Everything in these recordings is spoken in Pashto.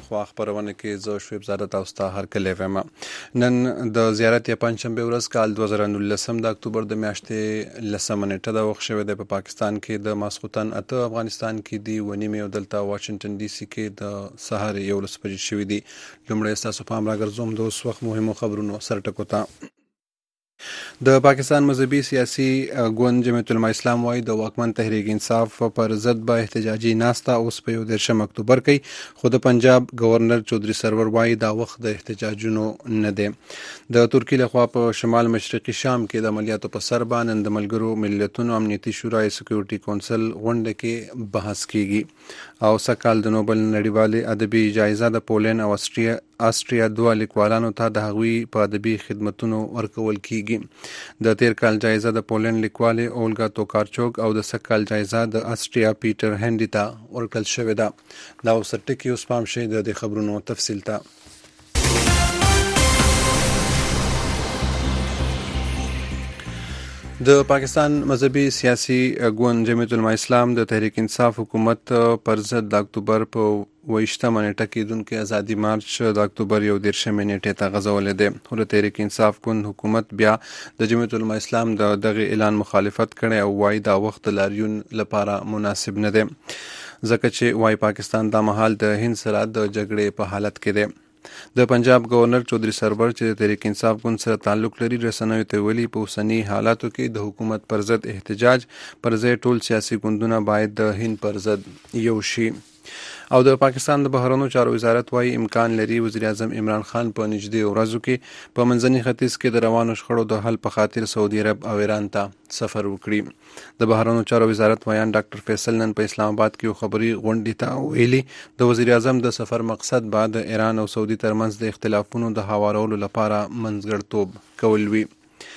پښتونخوا خبرونه کې زه شعیب زاده تاسو ته هرکلی وایم. نن د زیارت یا پنځشنبه ورځ کال 2019 د اکتوبر د میاشتې 10 نیټه د وخت شوې ده په پاکستان کې د ماسخوتن اته، افغانستان کې دی ونیمې او دلته واشنگټن ډي سي کې د سهار 11 بجې شوې دي. لومړی ستاسو پام راګرځوم د اوس وخت مهمو خبرونو سرټکو ته. د پاکستان مذهبي سیاسي ګوند جمعیت العلماء اسلام وايي د واکمن تحریک انصاف پر ضد به احتجاجي ناسته اوس په 11 اکتوبر کوي، خو د پنجاب گورنر چودھری سرور وايي دا وخت د احتجاجونو نه دی. د ترکیې لخوا په شمال مشرقي شام کې د عملیاتو په سر باندې د ملګرو ملتونو امنیتي شورای سکیورټي کونسل غونډه کې بحث کیږي او سکهال د نوبل نړیوالې ادبي جایزه د پولند او آسټریا دوه لیکوالانو ته د هغوی په ادبي خدمتونو ورکول کیږي. د تیر کال جایزه د پولند لیکوالې اولګا توکارچوک او د سږ جایزه د آسټریا پیټر هنډي ته ورکړل شوې ده. دا اوس ټکی اوس پام شي د خبرونو تفصیل ته. د پاکستان مذهبي سیاسي ګوند جمعیت العلماء اسلام د تحریک انصاف حکومت پر ضد د اکتوبر په 28 نیټه کېدونکې ازادي مارچ د اکتوبر 11 نیټې ته غځولی دی، خو د تحریک انصاف ګوند حکومت بیا د جمعیت العلماء اسلام د دغه اعلان مخالفت کړی او وایي دا وخت د لاریون لپاره مناسب نه دی، ځکه چې وایي پاکستان دا مهال د هند سره د جګړې په حالت کې دی. د پنجاب گورنر چودھری سرور چې د تحریک انصاف ګوند سره تعلق لري رسنیو ته ویلي په اوسني حالاتو کې د حکومت پر ضد احتجاج پر ځای ټول سیاسي ګوندونه باید د هند پر ضد یو شي. او د پاکستان د بهرنیو چارو وزارت وايي امکان لري وزیر اعظم عمران خان په نږدې ورځو کې په منځني ختیځ کې د روانو شخړو د حل په خاطر سعودي عرب او ایران ته سفر وکړي. د بهرنیو چارو وزارت ویان ډاکټر فیصل نن په اسلام آباد کې یو خبري غونډې ته ویلي د وزیر اعظم د سفر مقصد بعد د ایران او سعودي ترمنځ د اختلافونو د هوارولو لپاره منځګړتوب کول وي.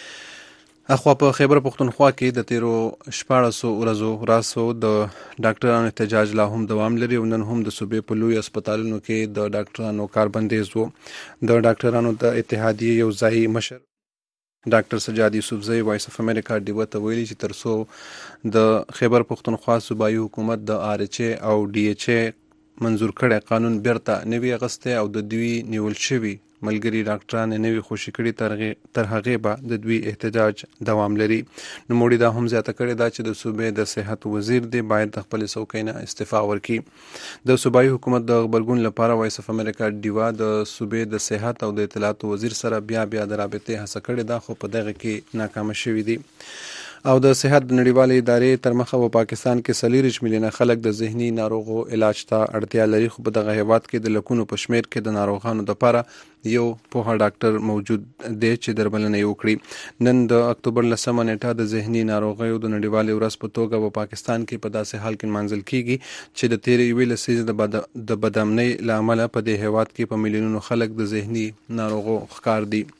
اخوا په خیبر پښتونخوا کې د تیرو 14 ورځو راسو د ډاکټرانو احتجاج لا هم دوام لري او نن هم د صوبې په لوی هسپتالونو کې د ډاکټرانو کاربندیز وو. د ډاکټرانو د اتحادیې یو ځایي مشر ډاکټر سجاد یوسفزی وایس اف امریکا ډیوه ته ویلي چې ترڅو د خیبر پښتونخوا صوبایي حکومت د آر ایچ ای او ډي ایچ ای منظور کړی قانون بیرته نوی اغسته او د دوی نیول شوی ملګری ډاکټران نوی خوشی کړي تر هغه به د دوی احتجاج دوام لري. نو موړي دا هم زیاته کړی دا چې د صوبې د صحت وزیر دی باید د خپل څوکۍ نه استعفا ورکړي. د صوبایي حکومت د خبرګون لپاره وایس اف امریکا ډیوا د صوبې د صحت او د اطلاعات وزیر سره بیا د رابطې هڅه کړې ده خو په دغه کې ناکام شوي دي. او د صحت نړیوالې ادارې تر مخه په پاکستان کې 40 میلیونه خلک د ذهني ناروغو علاج ته اړتیا لري، خو په دغه هیواد کې د لکونو په شمیر کې د ناروغانو لپاره یو پوهه ډاکټر موجود دی چې درملنه یې وکړي. نن د اکتوبر 10 نیټه د ذهني ناروغیو د نړیوالې ورځ په توګه په پاکستان کې په داسې حال کې منځل کیږي چې د تیرې یوې لسیزې د بدامنۍ له امله په دې هیواد کې په میلیونونو خلک د ذهني ناروغو ښکار دي.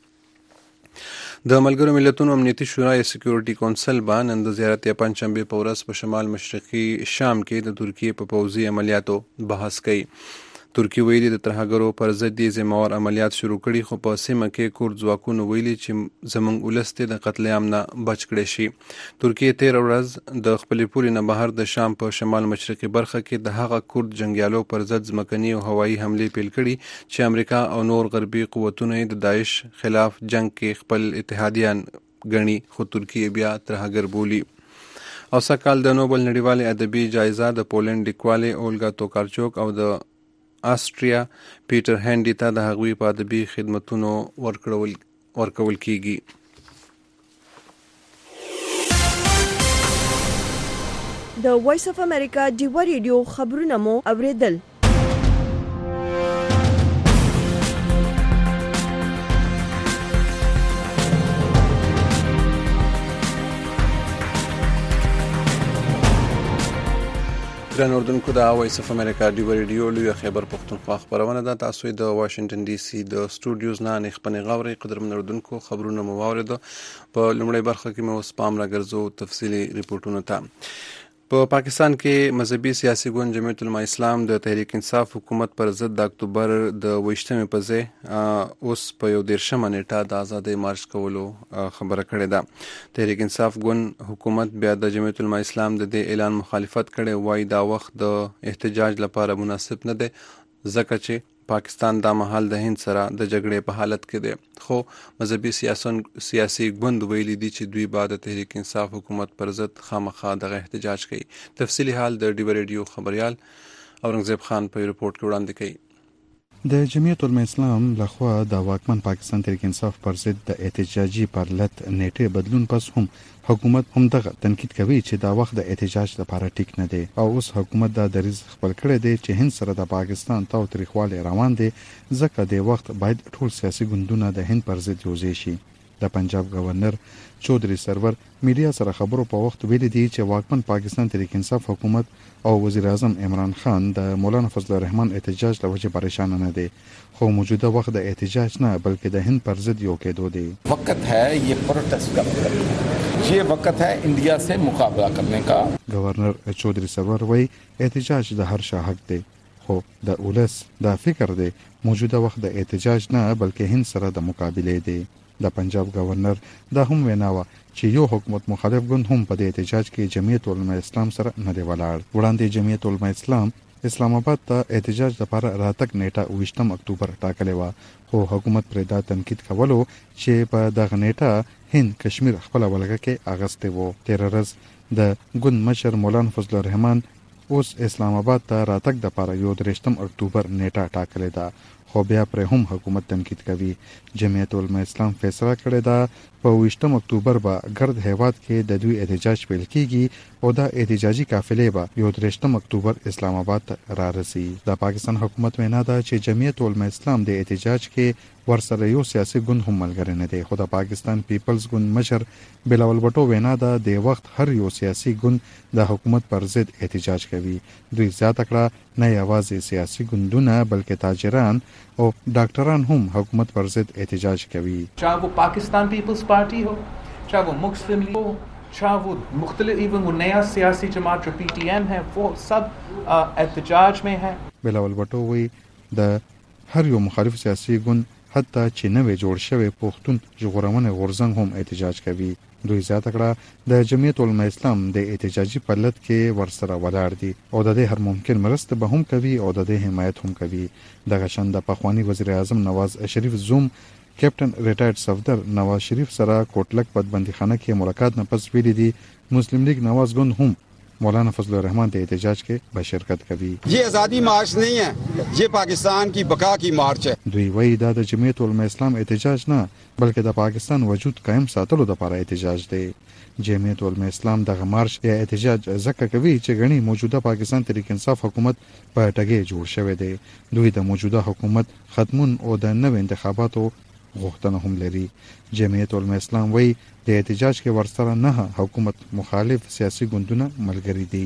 د ملګرو ملتونو امنیتي شورای سکیورټي کونسل به نن د زیارت یا پنځشنبه په ورځ په شمال مشرقي شام کې د ترکیې په پوځي عملیاتو بحث کوي. ترکیه ویلي د ترهګرو پر ضد یې ذمهوار عملیات شروع کړي، خو په سیمه کې کورد ځواکونو ویلي چې زموږ ولس د قتل عام نه بچ کړی شي. ترکیه 13 ورځ د خپلې پولې نه بهر د شام په شمال مشرقي برخه کې د هغه کورد جنګیالو پر ضد ځمکني او هوایي حملې پیل کړي چې امریکا او نور غربي قوتونه د داعش خلاف جنگ کې خپل اتحادیان ګڼي، خو ترکیه بیا ترهګر بولي. او سږ د نوبل نړیوالې ادبي جایزه د پولند لیکوالې اولګا توکارچوک او د آسټریا پیټر هنډي ته د هغوی په ادبي خدمتونو ورکول کیږي. د وایس اف امریکا ډیوا ریډیو خبرونه مو اوریدل. ګران اردوونکو د وایس اف امریکا ډیوا ریډیو لوی خیبر پښتونخوا خبرونه ده. تاسو د واشنگټن ډي سي د سټوډیوز نه خپنې غوړې قدرمن اردوونکو خبرونه مو واورېدو. په لومړی برخه کې مو اوس پام راګرځو تفصیلي ریپورټونو ته. په پاکستان کې مذهبي سیاسي ګوند جمعیت العلماء اسلام د تحریک انصاف حکومت پر ضد د اکتوبر د 28 په ځای اوس په 11 نیټه د آزادۍ مارچ کولو خبره کړې ده. تحریک انصاف ګوند حکومت بیا د جمعیت العلماء اسلام د دې اعلان مخالفت کړي، وایي دا وخت د احتجاج لپاره مناسب نه دی ځکه چې پاکستان دا مهال د هند سره د جګړې په حالت کې دی. خو مذهبي سیاسي ګوند ویلي دي چې دوی به د تحریک انصاف حکومت پر ضد خامخا دغه احتجاج کوي. تفصیلی حال د ډیو ریډیو خبريال اورنګزیب خان په ریپورت کې وړاندې کوي. د جمعیت العلماء اسلام لخوا د واکمن پاکستان تحریک انصاف پر ضد د احتجاجي پرلط نیټه بدلون پس هم حکومت هم دغه تنقید کوي چې دا وخت د احتجاج لپاره ټیک نه دی او اوس حکومت دا دریز خپل کړی دی چې هند سره د پاکستان تاو تاریخواله روان دي ځکه د وخت باید ټول سیاسي ګوندونه د هند پر ضد یوځای شي. د پنجاب گورنر چودري سرور میډیا سره خبرو په وخت ویلي دي چې واکمن پاکستان تحریک انصاف حکومت او وزیر اعظم عمران خان د مولانا فضل الرحمن احتجاج لوجه پریشان نه دي خو موجوده وخت د احتجاج نه بلکې د هند پر ضد یو کېدو دي. وقت ہے یہ پروٹیسٹ کرنے کا، یہ وقت ہے انڈیا سے مقابلہ کرنے کا. گورنر چودري سرور وایي احتجاج د هر شاه حق دی خو د اولس د فکر دی موجوده وخت د احتجاج نه بلکې هند سره د مقابله دی. د پنجاب گورنر دا هم ویناوه چې یو حکومت مخالف ګوند هم په دې احتجاج کې جمعیت العلماء اسلام سره نه دی ولاړ. وړاندې جمعیت العلماء اسلام اسلام آباد ته احتجاج لپاره راتګ نیټه 28 اکتوبر ټاکلې و خو حکومت پر دا تنقید کولو چې په دغه نیټه هند کشمیر خپل ولګه کې اغسته وو. تیر ورځ د ګوند مشر مولانا فضل الرحمن اوس اسلام آباد ته راتګ د لپاره 30 اکتوبر نیټه ټاکلې ده خو بیا پر هم حکومت تنقید کوي. جمعیت العلماء اسلام فیصله کړې ده په 28 اکتوبر به ګرد هیواد کې د دوی احتجاج پیل کیږي او دا احتجاجي قافلې به 30 اکتوبر اسلام آباد ته رارسي. د پاکستان حکومت وینا ده چې جمعیت العلماء اسلام د احتجاج کې ورسره یو سیاسي ګوند هم ملګری نه دی خو د پاکستان پیپلز ګوند مشر بلاول بټو وینا ده د وخت هر یو سیاسي ګوند د حکومت پر ضد احتجاج کوي. دوی زیاته کړه نه یوازې سیاسي ګوندونه بلکې تاجران او ډاکټران هم حکومت پر ضد احتجاج کوي. چاہے وہ پاکستان پیپلز پارٹی ہو، چاہے وہ مسلم لیگ ہو، چاہے وہ مختلف ایون وہ نیا سیاسی جماعت جو پی ٹی ایم ہے وہ سب احتجاج میں ہے. بلاول بټو وی د هر یو مخالف سیاسي ګوند حتی چې نوې جوړ شوی پښتون ژغورنې غورځنګ هم احتجاج کوي. دوی زیاته کړه د جمعیت العلماء اسلام د احتجاجي پرلط کې ورسره ولاړ دي او د دې هر ممکن مرسته به هم کوي او د دې حمایت هم کوي. دغه شان د پخوانی وزیر اعظم نواز شریف زوم کیپټن ریټایرډ صفدر نواز شریف سره کوټلک بدبندي خانه کې ملاقات نه پس ویلي دي مسلم لیگ نواز ګوند هم مولانا فضل الرحمن کے احتجاج کے بشرکت کبھی. یہ آزادی مارچ نہیں ہے، یہ پاکستان کی بقا کی مارچ ہے. دوی وی دا د جمعیت العلماء اسلام احتجاج نه بلکې د پاکستان وجود قائم ساتلو لپاره احتجاج دی. جمعیت العلماء اسلام دغه مارچ یا احتجاج ځکه کوي چې غني موجوده پاکستان تحریک انصاف حکومت په ټګي جوړ شوی دی. دوی د موجوده حکومت ختمون او د نوې انتخاباتو غوښتنه هم لري. جمعیت العلماء اسلام وی د احتجاج کې ورسره نه حکومت مخالف سیاسي ګوندونه ملګری دي.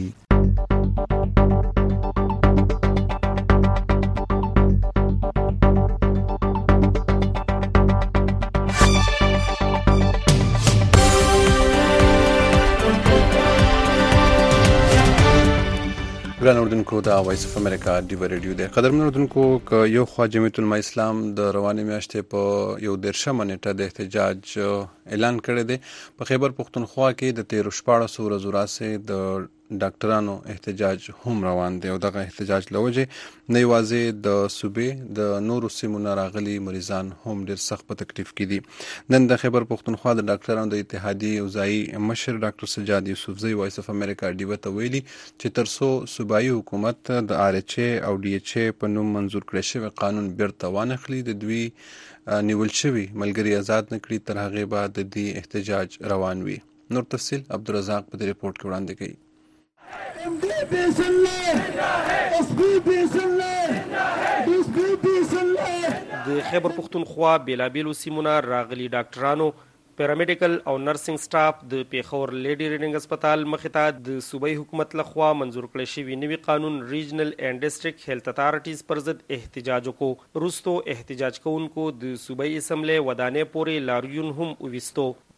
ګران اردوونکو د وایس اف امریکا ډیو ریډیو د قدرمن اردوونکو ک یو خوا جمعیت العلماء اسلام د روانې میاشتې په یو 13 نیټه د احتجاج اعلان کړی دی. په خیبر پختونخوا کې د 13 ورځو راځي د ډاکټرانو احتجاج هم روان دی او دغه احتجاج لوجه نه یوازې د صوبې د نورو سیمو نه راغلي مریضان هم ډېر سخت په تکلیف کې دي. نن د خیبر پختونخوا د ډاکټرانو د اتحادیې اوزایي مشر ډاکټر سجاد یوسفزئی وایس اف امریکا ډیو ته ویلي چې ترڅو صوبایي حکومت د آر ایچ ای او ډي ایچ ای په نوم منظور کړی شوی قانون بیرته وانخلي د دوی نیول شوي ملګري آزاد نکړي تر هغې به د دې احتجاج روان وي. نور تفصیل عبدالرزاق په دې رپورټ کې وړاندې کوي. د خیبر پختونخوا بیلابیلو سیمونه راغلي ډاکټرانو، پیرامیډیکل او نرسنګ سټاف د پیښور لیډي ریډینګ هسپتال مخې ته د صوبایي حکومت لخوا منظور کړی شوي نوي قانون ریجنل اینڈ ډسټرکټ هیلث اتھارټیز پر ضد احتجاج وکړو. وروستو احتجاج کوونکو د صوبایي اسمبلی ودانۍ پورې لاریون هم وویستو.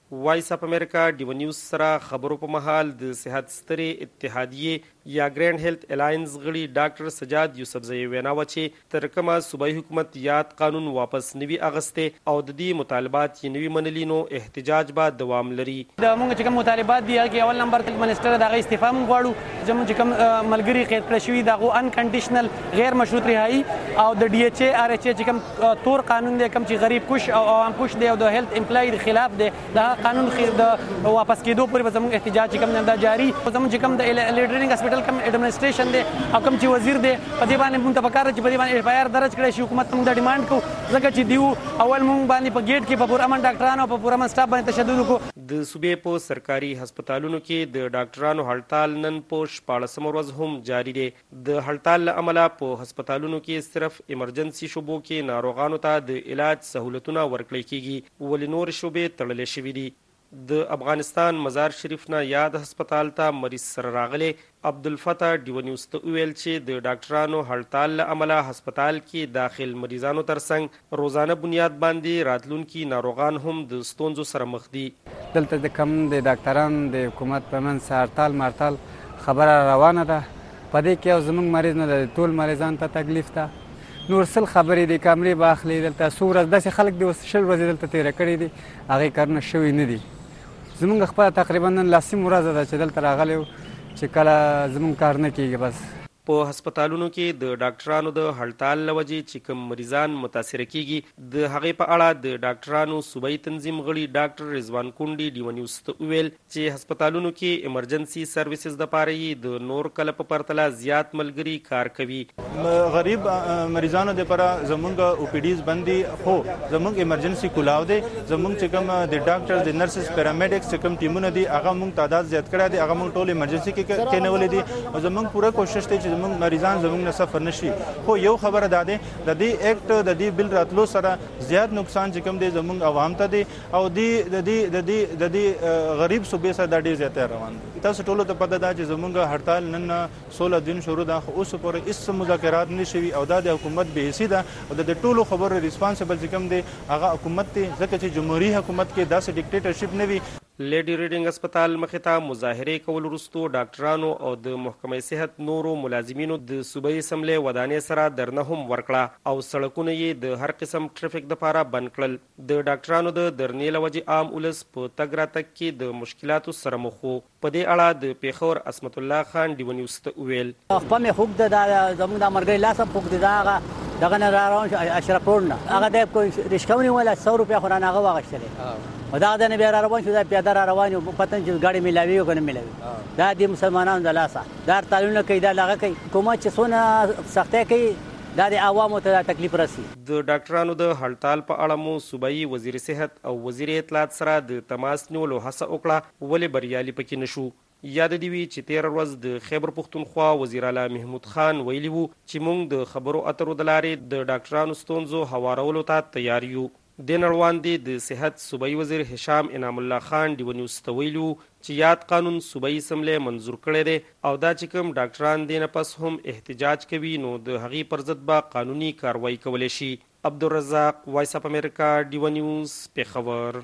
وایس اپ امریکا ډیو نیوز سره خبرو په مهال د صحت سترې اتحادیې یا ګرینډ هیلث الاینس غړي ډاکټر سجاد یوسفزئی وینا و چې تر کومه صوبایي حکومت یاد قانون واپس نوي اغسته او د دې مطالبات یې نوي منلي نو احتجاج به دوام لري. د موږ چې کوم مطالبات دي هغه اول نمبر کې منسټر دغه استعفا موږ غواړو چې موږ کوم ملګری قید کړی شوی دغه ان کنډیشنل غیر مشروط رهایی او د ډي ایچ ای ار ایچ ای چې کوم تور قانون دی کوم چې غریب کش او عوام کش دی او د هیلث امپلای خلاف دی دا قانون د واپس کېدو پورې زموږ احتجاج کوم نه دا جاری زموږ کوم د لیډرینګ هسپټل کوم اډمنسټریشن دی او کوم چې وزیر دی په دې باندې موږ ته پکار چې په دې باندې اف آی آر درج کړی شي حکومت موږ د ډیماند کو ځکه چې دیو اول موږ باندې په گیټ کې په پور امن ډاکټرانو او په پور امن سټاف باندې تشدد وکړو. د صوبې په سرکاري هسپتالونو کې د ډاکټرانو هړتال نن په 14 ورځ هم جاری دی. د هړتال له امله په هسپتالونو کې صرف ایمرجنسي شوبو کې ناروغانو ته د علاج سہولتونه ورکړل کیږي ولې نور شوبې تړلې شوې دي. د افغانستان مزار شریف نه یاد هسپتال ته مریض سره راغلی عبدالفتاح ډیو نیوز ته ویل چې د ډاکټرانو هړتال له امله هسپتال کې داخل مریضانو ترڅنګ روزانه بنیاد باندې راتلونکي ناروغان هم د ستونزو سره مخ دي. دلته د کم د ډاکټرانو د حکومت په منځ هړتال مارتال خبره روانه ده په دې کې زموږ مریض نه د ټول مریضان ته تکلیف ده. نور سل خبرې د کامرې باخلي دلته څو ورځې داسې خلک د شل ورځې دلته تیره کړي دي هغې کارونه شوي نه دي. زمونږ خپله تقریبا نن لسم ورځ ده چې دلته راغلی چې کله زمونږ کار نه کېږي. بس په هسپتالونو کې د ډاکټرانو د هړتال له وجې چې کوم مریضان متاثره کیږي د هغې په اړه د ډاکټرانو صوبایي تنظیم غړي ډاکټر رضوان کونډي ډیو نیوز ته وویل چې هسپتالونو کې ایمرجنسي سرویسز دپاره یې د نور کله په پرتله زیات ملګري کار کوي. غریب مریضانو دپاره زمونږ او پی ډیز بندي خو زمونږ ایمرجنسي کلاو دی زمونږ چې کوم د ډاکټر د نرسز پیرامیډکس چې کوم ټیمونه دي هغه مونږ تعداد زیات کړی دی هغه مونږ ټول ایمرجنسي کې کېنولي دي او زمونږ پوره کوشش دی چې زمونږ مریضان زمونږ نه سفر نشي. خو یو خبره دا ده د دې اکټ د دې بل راتلو سره زیات نقصان چې کوم دی زمونږ عوام ته دی او د دې غریب صوبې سره دا ډېر زیات روان دي. تاسو ټولو ته پته ده چې زمونږ هړتال نن 16 دن شروع ده خو اوس پورې هیڅ مذاکرات نه شوي او دا د حکومت به حصي ده او د ټولو خبرو ریسپانسبل چې کوم دی هغه حکومت دی ځکه چې جمهوریت حکومت کې داسې ډیکټیټرشپ نه وي. لیډي ریډینګ هسپتال مخې ته مظاهرې کول وروستو ډاکټرانو او د محکمې صحت نورو ملازمینو د صوبایي اسمبلۍ ودانۍ سره درنه هم ورکړه او سړکونه یې د هر قسم ټرافیک دپاره بند کړل. د ډاکټرانو د درنې له وجې عام ولس په تګ راتګ کې د مشکلاتو سره مخ وو. په دې اړه د پیښور عصمت الله خان ډیو نیوز ته وویل خپل مې خوب ده زموږ د مرګري لاسه خوب دي دغه نه راروان اشرف روډ نه هغه د کوئی رشکونی ولا 100 روپیا خو نه هغه واغشتلې او دا د نه بیا روان شو دا پیاده را روان او پتن چې گاډي ملاوي او کنه ملاوي دا د مسلمانانو د لاسه دا تعلق کوي دا لغه کوي حکومت چې څونه سختۍ کوي دا د عوامو ته تکلیف رسي. د ډاکټرانو د هړتال په اړه مو صوبایي وزیر صحت او وزیر اطلاعات سره د تماس نیولو هڅه وکړه ولې بریالي پکې نشو. یاد دی وی چې 13 ورځ د خیبر پختونخوا وزیر اعلی محمود خان ویلی وو چې موږ د خبرو اترو د لارې د ډاکټرانو ستونزو هوارولو ته تیار یو. د نړوان دی د صحت صوبایي وزیر هشام انعام الله خان ډیو نیوز ته ویلو چې یاد قانون صوبایي اسمبلۍ منظور کړی دی او دا چې کوم ډاکټران دې نه پس هم احتجاج کوي نو د هغې پر ضد به قانوني کاروایی کولی شي. عبدالرزاق وایس اپ امریکا ډیو نیوز پیښور.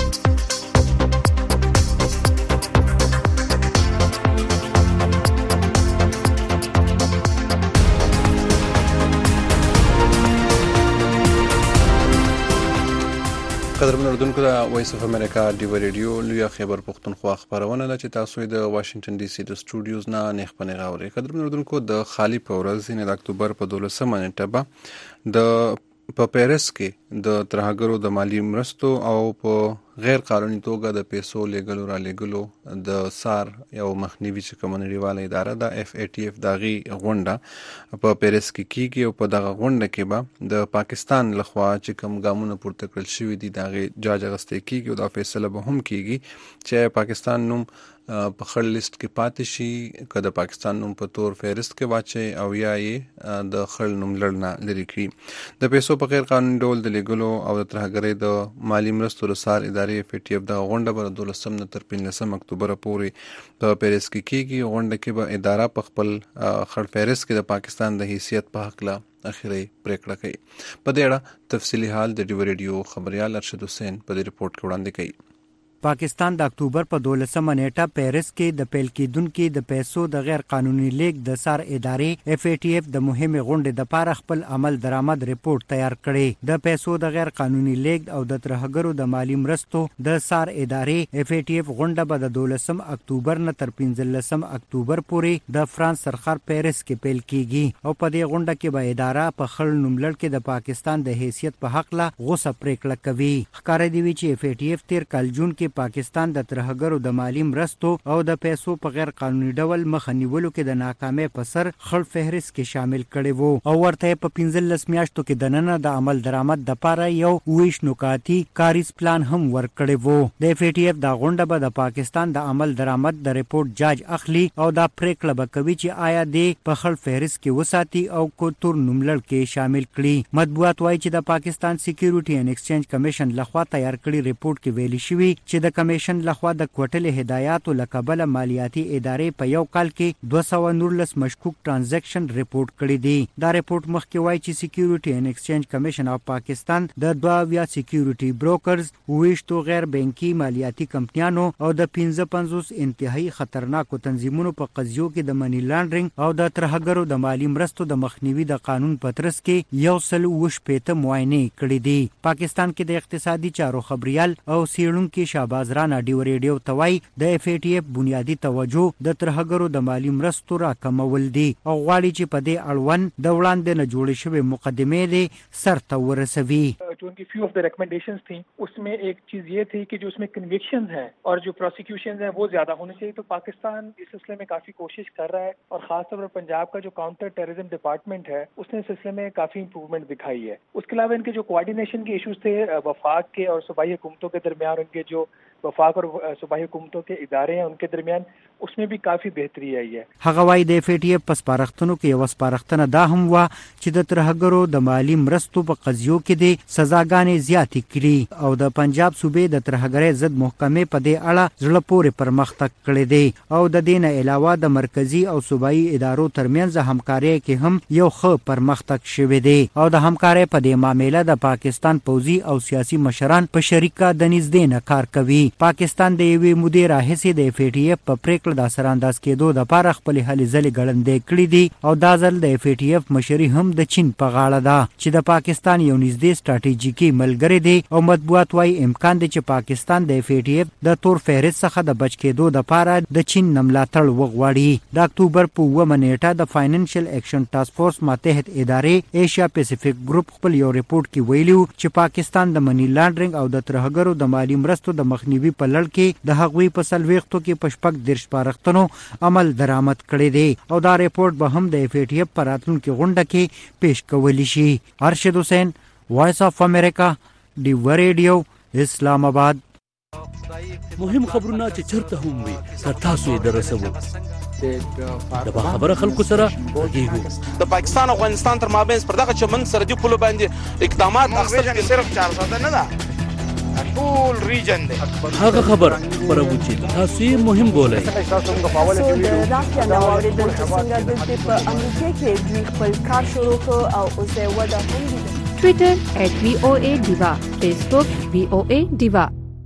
قدرمن اردوونکو د وایس اف امریکا ډیو ریډیو لوی خیبر پختونخوا خبرونه ده چې تاسو د واشنگټن ډي سي د سټوډیوز نه نخبنه غاوري. قدرمن اردوونکو د خالی په ورځ د اکتوبر په 12 نیټه به د په پیرس کې د ترهګرو د مالی مرستو او په غیر قانوني توګه د پیسو لیږلو را لیږلو د سار یو مخنیوي چې کومه نړیواله اداره ده FATF دغه غونډه په پیرس کې کیږي او په دغه غونډه کې به د پاکستان لخوا چې کوم ګامونه پورته کړل شوي دي دغه جاج غسته کیږي او دا فیصله به هم کیږي چې پاکستان نوم په خړ لیست کې پاتې شي که د پاکستان نوم په تور فهرست کې واچي او یا یې د خړ نوم لړنه لري کړي. د پیسو په غیر قانوني ډول د لیږلو او د ترهګرۍ د مالی مرستو د سار ادارې FATF د غونډه به 12 نه تر 15 اکتوبر پورې په پیرس کې کیږي. غونډه کې به اداره په خپل خړ فهرست کې د پاکستان د حیثیت په حق له اخیری پریکړه کوي. په دې اړه تفصیلي حال د ډیو ریډیو خبريال ارشد حسین په دې ریپورت کې وړاندې کوي. پاکستان د اکتوبر په 12 نیټه پیرس کې د پیل کېدونکو د پیسو د غیر قانوني لیږد د سار ادارې FATF د مهمه غونډې د پاره خپل عمل درآمد ریپورت تیار کړي. د پیسو د غیر قانوني لیږد او د ترهګرو د مالی مرستو د سار ادارې FATF غونډه به د 12 اکتوبر نه تر 15 اکتوبر پورې د فرانس سرخار پیرس کې پیل کیږي او په دې غونډه کې به اداره په خړ نوملړ کې د پاکستان د حیثیت په حق لا غوسه پریکړه کوي. ښکارا دی چې FATF تیر کال جون کې پاکستان د ترهګرو د مالی مرستو او د پیسو په غیر قانوني ډول مخه نیولو کې د ناکامۍ په سر خړ فهرست کې شامل کړي وو او ورته په 15 میاشتو کې د نن د عمل درآمد د پاره یو 20 نکاتی کاریز پلان هم ورکړي وو. د FATF د غونډه به د پاکستان د عمل درآمد د ریپورت جاج اخلي او دا پریکړه به کوي چې آیا د په خړ فهرست کې وساتي او کوتور نوملړ کې شامل کړي. مطبوعات وايي چې د پاکستان سکیورټي اینڈ ایکسچینج کمیشن لخوا تیار کړي ریپورت کې ویلي شوی چې د کمیشن لخوا د کوټل هدایاتو لقبل مالیاتي ادارې په یو کال کې 219 مشکوک ترانزیکشن ریپورت کړي دي. دا ریپورت مخکې وایي چې سکیورټي اینڈ ایکسچینج کمیشن اف پاکستان د 22 سکیورټي بروکرز 20 غیر بانکي مالیاتي کمپنیانو او د 55 انتهایی خطرناکو تنظیمونو په قضیو کې د منی لانډرینګ او د ترهګرو د مالی مرستو د مخنیوي د قانون پترس کې یو سل وش پېته معاینه کړي دي. پاکستان کې د اقتصادي چارو خبريال او سیړونکو شهباز رانا ډیو ریډیو توای د FATF بنیادی توجه د ترهګرو د مالی مرستو را کمول دي او غواړي چې په دې اړوند د وړاندې نه جوړې شوی مقدمې دې سر ته ورسوي. जो उनकी few of the recommendations थी उसमें एक चीज ये थी कि जो उसमें कन्विक्शंस हैं और जो प्रोसिक्यूशंस हैं वो ज्यादा होने चाहिए. तो पाकिस्तान इस सिलसिले में काफी कोशिश कर रहा है और खासतौर पर पंजाब का जो काउंटर टेररिज्म डिपार्टमेंट है उसने इस सिलसिले में काफी इंप्रूवमेंट दिखाई है. उसके अलावा इनके जो कोऑर्डिनेशन के इश्यूज थे वफाक के और सूबाई हुकूमतों के दरमियान उनके जो वफाक और सूबाई हुकूमतों के इदारे हैं उनके दरमियान उसमें भी काफी बेहतरी आई है. هغه وايي د FATF په سپارښتنو کې یو سپارښتنه دا هم و چې د ترهګرو د مالی مرستو په قضیو کې د سزاګانې زیاتې کړي او د پنجاب صوبې د ترهګرۍ ضد محکمې په دې اړه زړه پورې پرمختګ کړی دی او د دې نه علاوه د مرکزی او صوبایي ادارو ترمنځ همکارۍ کې هم یو ښه پرمختګ شوی دی او د همکارۍ په دې معاملې د پاکستان پوځي او سیاسي مشران په شریکه د نږدې نه کار کوي. پاکستان د یوې مودې راهیسې د FATF په پریکړه د سرانداز کېدو د لپاره خپل هلې ځلې ګړندې کړې دي او دا ځل د FATF مشري هم د چین په غاړه ده چې د پاکستان یو نږدې ستراتیژیکي ملګری دی او مطبوعات وايي امکان دی چې پاکستان د FATF د تور فهرست څخه د بچ کېدو د لپاره د چین ملاتړ وغواړي. د اکتوبر په 9 نیټه د فاینانشل ایکشن ټاسک فورس ماتحت ادارې ایشیا پیسفیک ګروپ خپل یو ریپورت کې ویلي چې پاکستان د منی لانډرینګ او د ترهګرو د مالی مرستو د مخنیوي په لړ کې د هغوی په سلويختو کې پشپک درش پارښتنو عمل درآمد کړی دی او دا ریپورت به هم د FATF پر راتلونکي غونډه کې پیش کولی شي. ارشد حسین وایس اف امریکا ډیو ریډیو اسلام آباد. مهم خبرونه چې چرته هم وي تر تاسو یې درسوو د خبره خلکو سره غږیږو. د پاکستان او افغانستان تر مابین پر دغه چمن سرحدي پولو باندې اقدامات اخیستل صرف 400 نه ده ټول ریجن دی. هغه خبر پرو چې تاسو یې مهم بولئ. د راکیا نو اوریدل چې څنګه د په امریکا کې دوی خپل کار شروع کړ او اوس یې ودا هم دي. Twitter @VOA Diva, Facebook VOA Diva.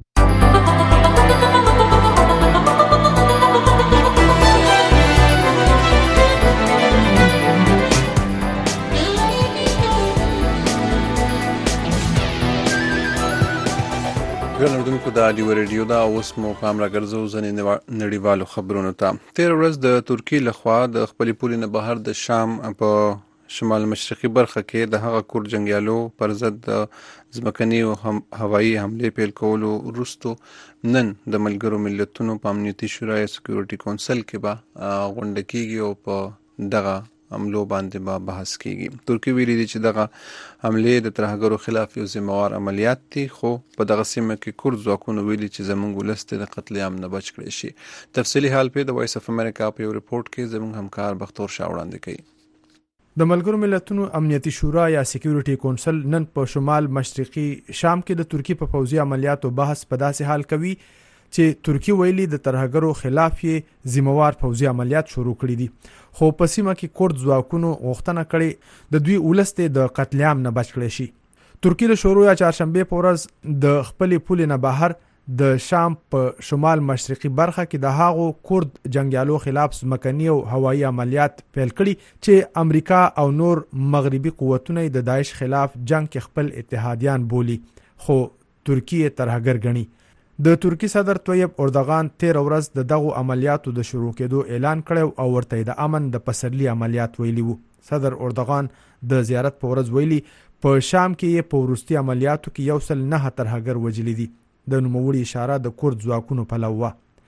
ګرانوردونکو د ډیو ریډیو دا اوس مو پام راګرځو ځنې نړیوالو خبرونو ته. تیر ورځ د ترکیې لخوا د خپلې پولې نه بهر د شام په شمال مشرقي برخه کې د هغه کور جنگیالو پر ضد د ځمکني او هوایي حملې پیل کولو وروسته نن د ملګرو ملتونو په امنیتي شورای سکیورټي کونسل کې به غونډه کیږي او په دغه حملو باندې به بحث کیږي. ترکیه ویلي دي چې دغه حملې د ترهګرو خلاف یو ذمہوار عملیات دي خو په دغه سیمه کې کورد ځواکونو ویلي چې زموږ ولس د قتل عام نه بچ کړی شي. تفصیلي حال په د وایس اف امریکا په یو ریپورت کې زموږ همکار بختور شاه وړاندې کوي. د ملګرو ملتونو امنیتي شورا یا سکیورټي کونسل نن په شمال مشرقي شام کې د ترکیه په پوځي عملیاتو بحث په داسې حال کوي چې ترکیه ویلي د ترهګرو خلاف یې ذمہوار پوځي عملیات شروع کړي دي خو په سیمه کې کورد ځواکونو غوښتنه کړې د دوی ولسته د قتل عام نه بچ کړي شي. ترکیه د شروع یا چهارشنبه په ورځ د خپل پولې نه بهر د شام په شمال مشرقي برخه کې د هاغو کورد جنگیالو خلاف ځمکني او هوایي عملیات پیل کړي چې امریکا او نور مغربي قوتونه د داعش خلاف جنگ کې خپل اتحادیان بولي، خو ترکیه ترهګر ګڼي. د ترکی صدر طیب اردوغان 13 ورځ د دغو عملیاتو د شروع کېدو اعلان کړو او ورته د امن د پسرلي عملیات ویلي وو. صدر اردوغان د زیارت په ورځ ویلي په شام کې په وروستي عملیاتو کې 109 ترهګر وجلي دي. د نوموړي اشاره د کورد ځواکونو په لور.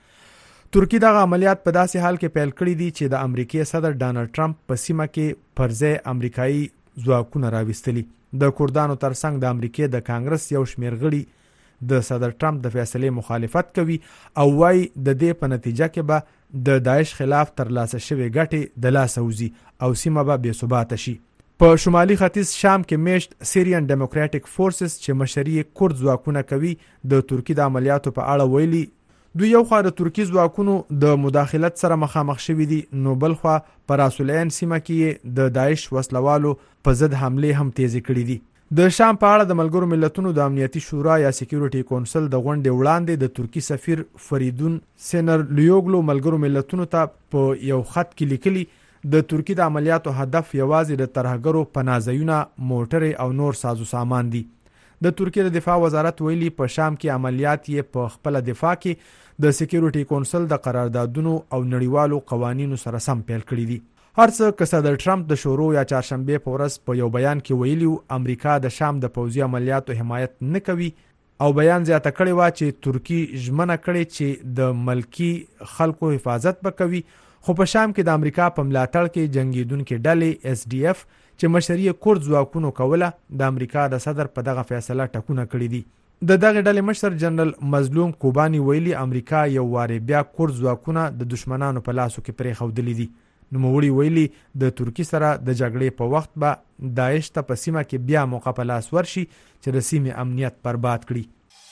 ترکی دغه عملیات په داسې حال کې پیل کړي دي چې د امریکای صدر ډانلډ ټرمپ په سیمه کې پرځای امریکایي ځواکونه راوستلي. د کردانو ترڅنګ د امریکای د کانګرس یو شمېر غړي د صدر ټرمپ د فیصلې مخالفت کوي او وايي د دې په نتیجه کې به د داعش خلاف ترلاسه شوی ګټې د لاسه وځي او سیمه به بې ثباته شي. په شمالي ختیځ شام کې میشت سیریان ډیموکراټیک فورسز چې مشري کورد ځواکونه کوي د ترکی د عملیاتو په اړه ویلي دوی یو خوا د ترکی ځواکونو د مداخلت سره مخامخ شوي دي، نو بل خوا په راس العین سیمه کې د داعش وسلوالو په ضد حملې هم تیزې کړي دي. د شام په اړه د ملګرو ملتونو د امنیتي شورا یا سکیورټي کونسل د غونډې وړاندې د ترکی سفیر فریدون سینر لیوګلو ملګرو ملتونو ته په یو خط کې لیکلي د ترکی د عملیاتو هدف یوازې د ترهګرو پناهځایونه، موټرې او نور سازو سامان دي. د ترکی د دفاع وزارت ویلي په شام کې عملیات یې په خپل دفاع کې د سکیورټي کونسل د قراردادونو او نړیوالو قوانینو سره سم پیل کړي دي. هرڅه که صدر ټرمپ د شورو یا چهارشنبه په ورځ په یو بیان کې ویلي امریکا د شام د پوځي عملیاتو حمایت نه کوي او بیان زیاته کړی و چې ترکی ژمنه کړې چې د ملکی خلکو حفاظت وکوي، خو په شام کې د امریکا په ملاتړ کې جنگیدونکو ډلې SDF چې مشري کورد ځواکونو کوله د امریکا د صدر په دغه فیصله ټکونه کړی دي. د دغه ډلې مشر جنرال مظلوم کوبانی ویلي امریکا یو واری بیا کورد ځواکونه د دشمنانو په لاسو کې پرې خودلې دي. نوموړي ویلي د ترکی سره د جګړې په وخت به داعش ته په سیمه کې بیا موقع په لاس ورشي چې د سیمې امنیت برباد کړي.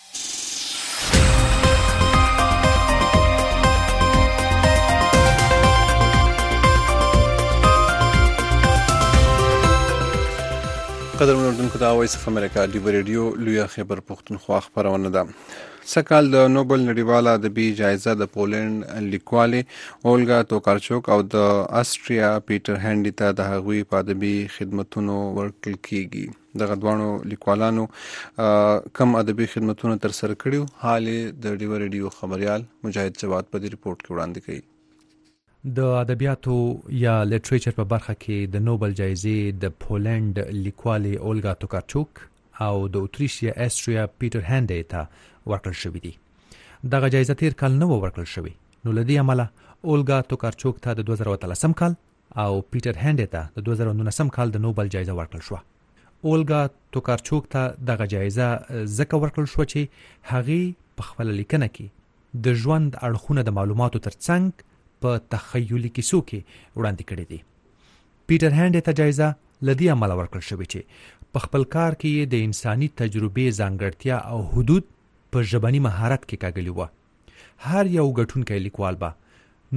قدر منوردونکو د وایس اف امریکا دی ریډیو لوی خبر پښتونخوا خبرونه ده. سکهال د نوبل نړیواله ادبي جایزه د پولند لیکوالې اولګا توکارچوک او د آسټریا پیټر هانډي ته د هغوی په ادبي خدمتونو ورکړل کیږي. دغه دوه لیکوالانو کم ادبي خدمتونه تر سره کړیو. حال د دی ریډیو خبريال مجاهد جواد په دې ریپورت کې وړاندې کړي. د ادبیاتو یا لټریچر په برخه کې د نوبل جایزې د پولند لیکوالې اولګا توکارچوک او د اتریشیا آسټریا پیټر هانډي ته ورکړل شوې دي. دغه جایزه تیر کال نه ورکړل شوې، نو لدی عمله اولګا توکارچوک ته د 2013 کال او پیټر هانډي ته د 2019 کال د نوبل جایزه ورکړل شو. اولګا توکارچوک ته دغه جایزه ځکه ورکړل شو چې هغه په خپل لیکنه کې د ژوند اړخونه د معلوماتو ترڅنګ په تخیلي کیسو کې وړاندې کړي دي. پیټر هانډي ته جایزه لدی عمله ورکړل شوې چې په خپل کار کې د انساني تجربې ځانګړتیا او حدود په ژبني مهارت کې کاږلي و. هر یو ګټونکی لیکوال به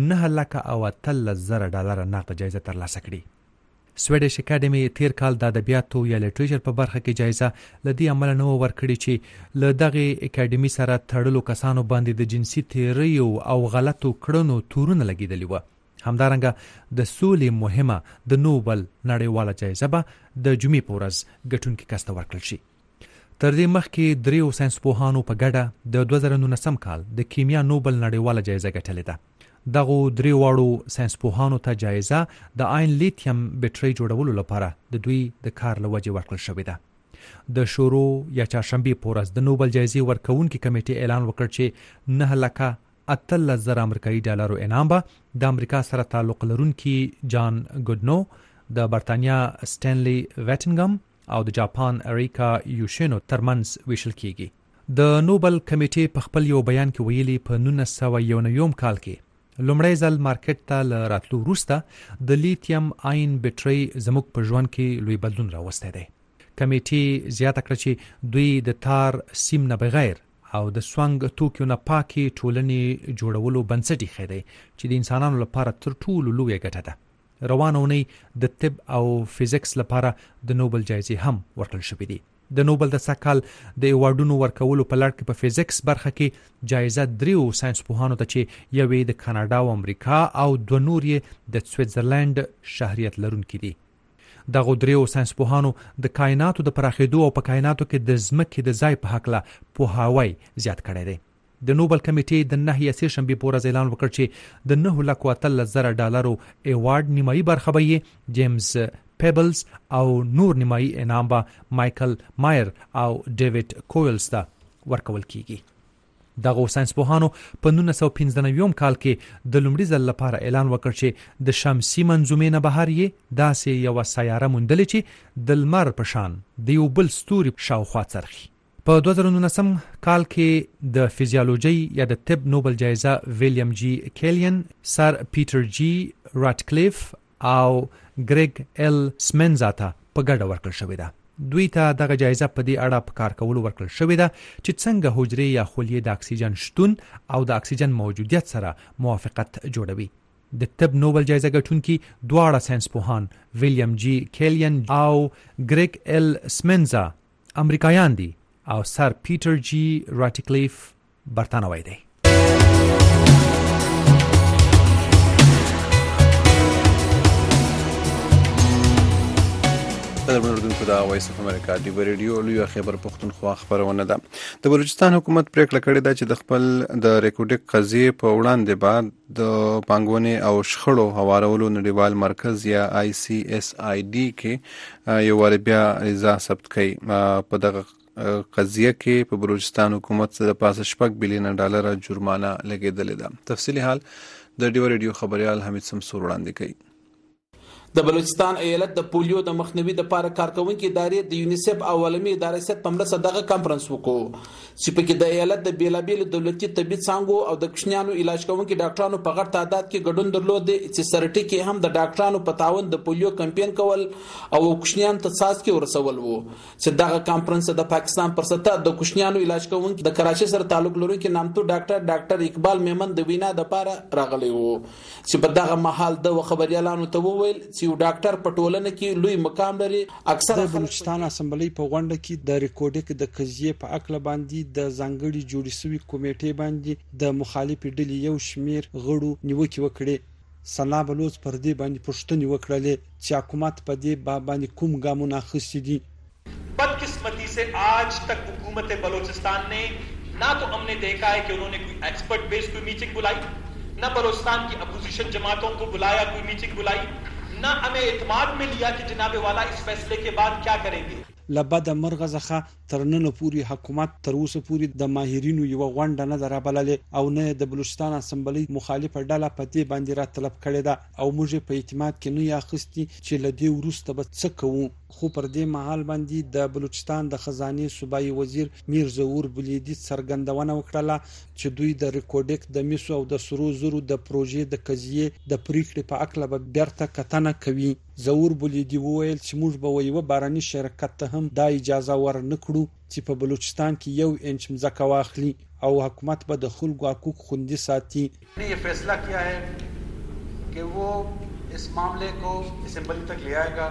9,13,000 نقد جایزه ترلاسه کړي. سویډش اکیډمي تیر کال د ادبیاتو یا لټریچر په برخه کې جایزه لدی عمله نو ورکړي چې له دغه اکیډمي سره تړلو کسانو باندې د جنسي تیریو او غلطو کړنو تورونه لګیدلی و. همدارنګه د سولې مهمه د نوبل نړیواله جایزه به د جمعې په ورځ ګټونکي کس ته ورکړل شي. تر دې مخکې دریو ساینسپوهانو په ګډه د 2019 کال د کیمیا نوبل نړیواله جایزه ګټلې ده. دغه دریو واړو ساینسپوهانو ته جایزه د آین لیتیم بیټرۍ جوړولو لپاره د دوی د کار له وجې ورکړل شوې ده. د شورو یا چهارشنبې په ورځ د نوبل جایزې ورکوونکي کمیټې اعلان وکړ چې 9,18,000 امریکایي ډالرو انعام به د امریکا سره تعلق لرونکي جان ګودنو، د برتانیا سټینلی ویټنګم او د جاپان اریکا یوشینو ترمنځ ویشل کیږي. د نوبل کمیټې په خپل یو بیان کې ویلي په 1991 کال کې لومړی ځل مارکیټ ته له راتلو وروسته د لیتیم آین بیټرۍ زموږ په ژوند کې لوی بدلون راوستی دی. کمیټې زیاته کړه چې دوی د تار سیم نه بغیر او د سونګ توکیو نه پاکې ټولنې جوړولو بنسټ ایښی دی چې د انسانانو لپاره تر ټولو لویه ګټه ده. روانه اونۍ د طب او فزیکس لپاره د نوبل جایزې هم ورکړل شوې دي. د نوبل د سکهال د ایوارډونو ورکولو په لړ کې په فزیکس برخه کې جایزه 3 ساينسپوهانو ته چې یوې د کاناډا او امریکا او 2 نور یې د سویټزرلند شهریت لرونکي دي. دغه 3 ساينسپوهانو د کائناتو د پراخېدو او په کائناتو کې د ځمکې د ځای په هکله پوهاوی زیات کړی دی. د نوبل کمیټې د 9 شنبې په ورځ اعلان وکړ چې د $9,13,000 ایوارډ نیمایي برخه به یې جیمز پیبلز او نور نیمایي انعام به مایکل مایر او ډیوډ کویلز ته ورکول کیږي. دغه ساينسپوهانو په 1995 کال کې د لومړي ځل لپاره اعلان وکړ چې د شمسي منظومې نه بهر یې داسې یو سیاره موندلې چې د لمر په شان د یو بل ستوري شاوخوا څرخي. په 2019 کال کې د فزیولوژي یا د طب نوبل جایزه ویلیام جی کیلین، سر پیټر جی راټکلیف او ګریګ ال سمنزا ته په ګډه ورکړل شوې ده. دوی ته دغه جایزه په دې اړه په کار کولو ورکړل شوې ده چې څنګه حجرې یا خلیې د اکسیجن شتون او د اکسیجن موجودیت سره موافقت جوړوي. د طب نوبل جایزه ګټونکي دواړه ساينسپوهان ویلیام جی کیلین او ګریګ ال سمنزا امریکایان دي او سر پیټر جی راټکلیف برتانوي دی. د اردوونکو د وایس اف امریکا دی ریډیو لوی خبر پښتونخوا خبرونه ده. د بلوچستان حکومت پریکړه کړې ده چې د خپل د ریکورډک قضیې په وړاندې بعد د پانګونې او شخړو هوارولو نړیوال مرکز یا ICSID کې یو ور بیا رضا ثبت کړي. په دغه قضیه کې په بلوچستان حکومت د پاسه $6 بلین جرمانه لګیدلې ده. تفصیلی حال د ډیو ریډیو خبريال حمید سمسور وړاندې کوي. د بلوچستان ایالت د پولیو د مخنیوي د لپاره کارکونکو ادارې د یونیسف او عالمي ادارې سره په مرسته دغه کانفرنس وکړو چې په کې د ایالت د بیلابیل دولتي طبي څانګو او د کشنیانو علاج کوونکو ډاکټرانو په غټ تعداد کې ګډون درلود چې سرټي کې هم د ډاکټرانو په تعاون د پولیو کمپاین کول او کشنیان ته ساز کې ورسول وو. چې دغه کانفرنس د پاکستان پر سطح د کشنیانو علاج کوونکو د کراچي سره تعلق لرونکي نامتو ډاکټر اقبال میمن د وینا د لپاره راغلی وو چې په دغه محل د خبريالانو ته وویل چې یو ډاکټر په ټولنه کې لوی مقام لري. اکثره د بلوچستان اسمبلی په غونډه کې د ریکورډک د قضیې په اکل باندې د ځانګړي جوړې شوی کمیټې باندې د مخالفې ډلې یو شمیر غړو نیوکه وکړه. سنا بلوچ پر دې باندې پښتني وکړلې چې حکومت په دې باندې کوم ګامونه اخیستي دي. बदकिस्मती से आज तक हुकूमत बलूचिस्तान ने ना तो हमने देखा है कि उन्होंने कोई एक्सपर्ट बेस्ड कोई मीटिंग बुलाई, ना बलूचिस्तान की अपोजिशन जमातों को बुलाया कोई मीटिंग बुलाई, ना हमें इत्मीनान में लिया कि जनाब वाला इस फैसले के बाद क्या करेंगे. لبد مرغه زخه ترنن پوری حکومت تر اوسه پوری د ماهرینو یو غونډه نه درابللې او نه د بلوچستان اسمبلی مخالفه ډله په دې باندې را طلب کړې ده او موږ په اعتماد کې نه یاخستي چې لدی ورسته به څه کوو. خو پر دې محل باندې د بلوچستان د خزانه صوبایي وزیر میر ظهور بلیدی څرګندونه وکړه چې دوی د ریکورډک د میسو او د سرو زرو د پروژې د قضیې د پریکړې په اکل به بیرته کتنه کوي. ظهور بلیدی وویل چې موږ به یو باراني شرکت ته هم دا اجازه ورنکړو چې په بلوچستان کې 1 انچ مځکه واخلي او حکومت به د خلکو حقوق خوندي ساتي. ने ये फैसला किया है कि वो इस मामले को असेंबली तक ले आएगा.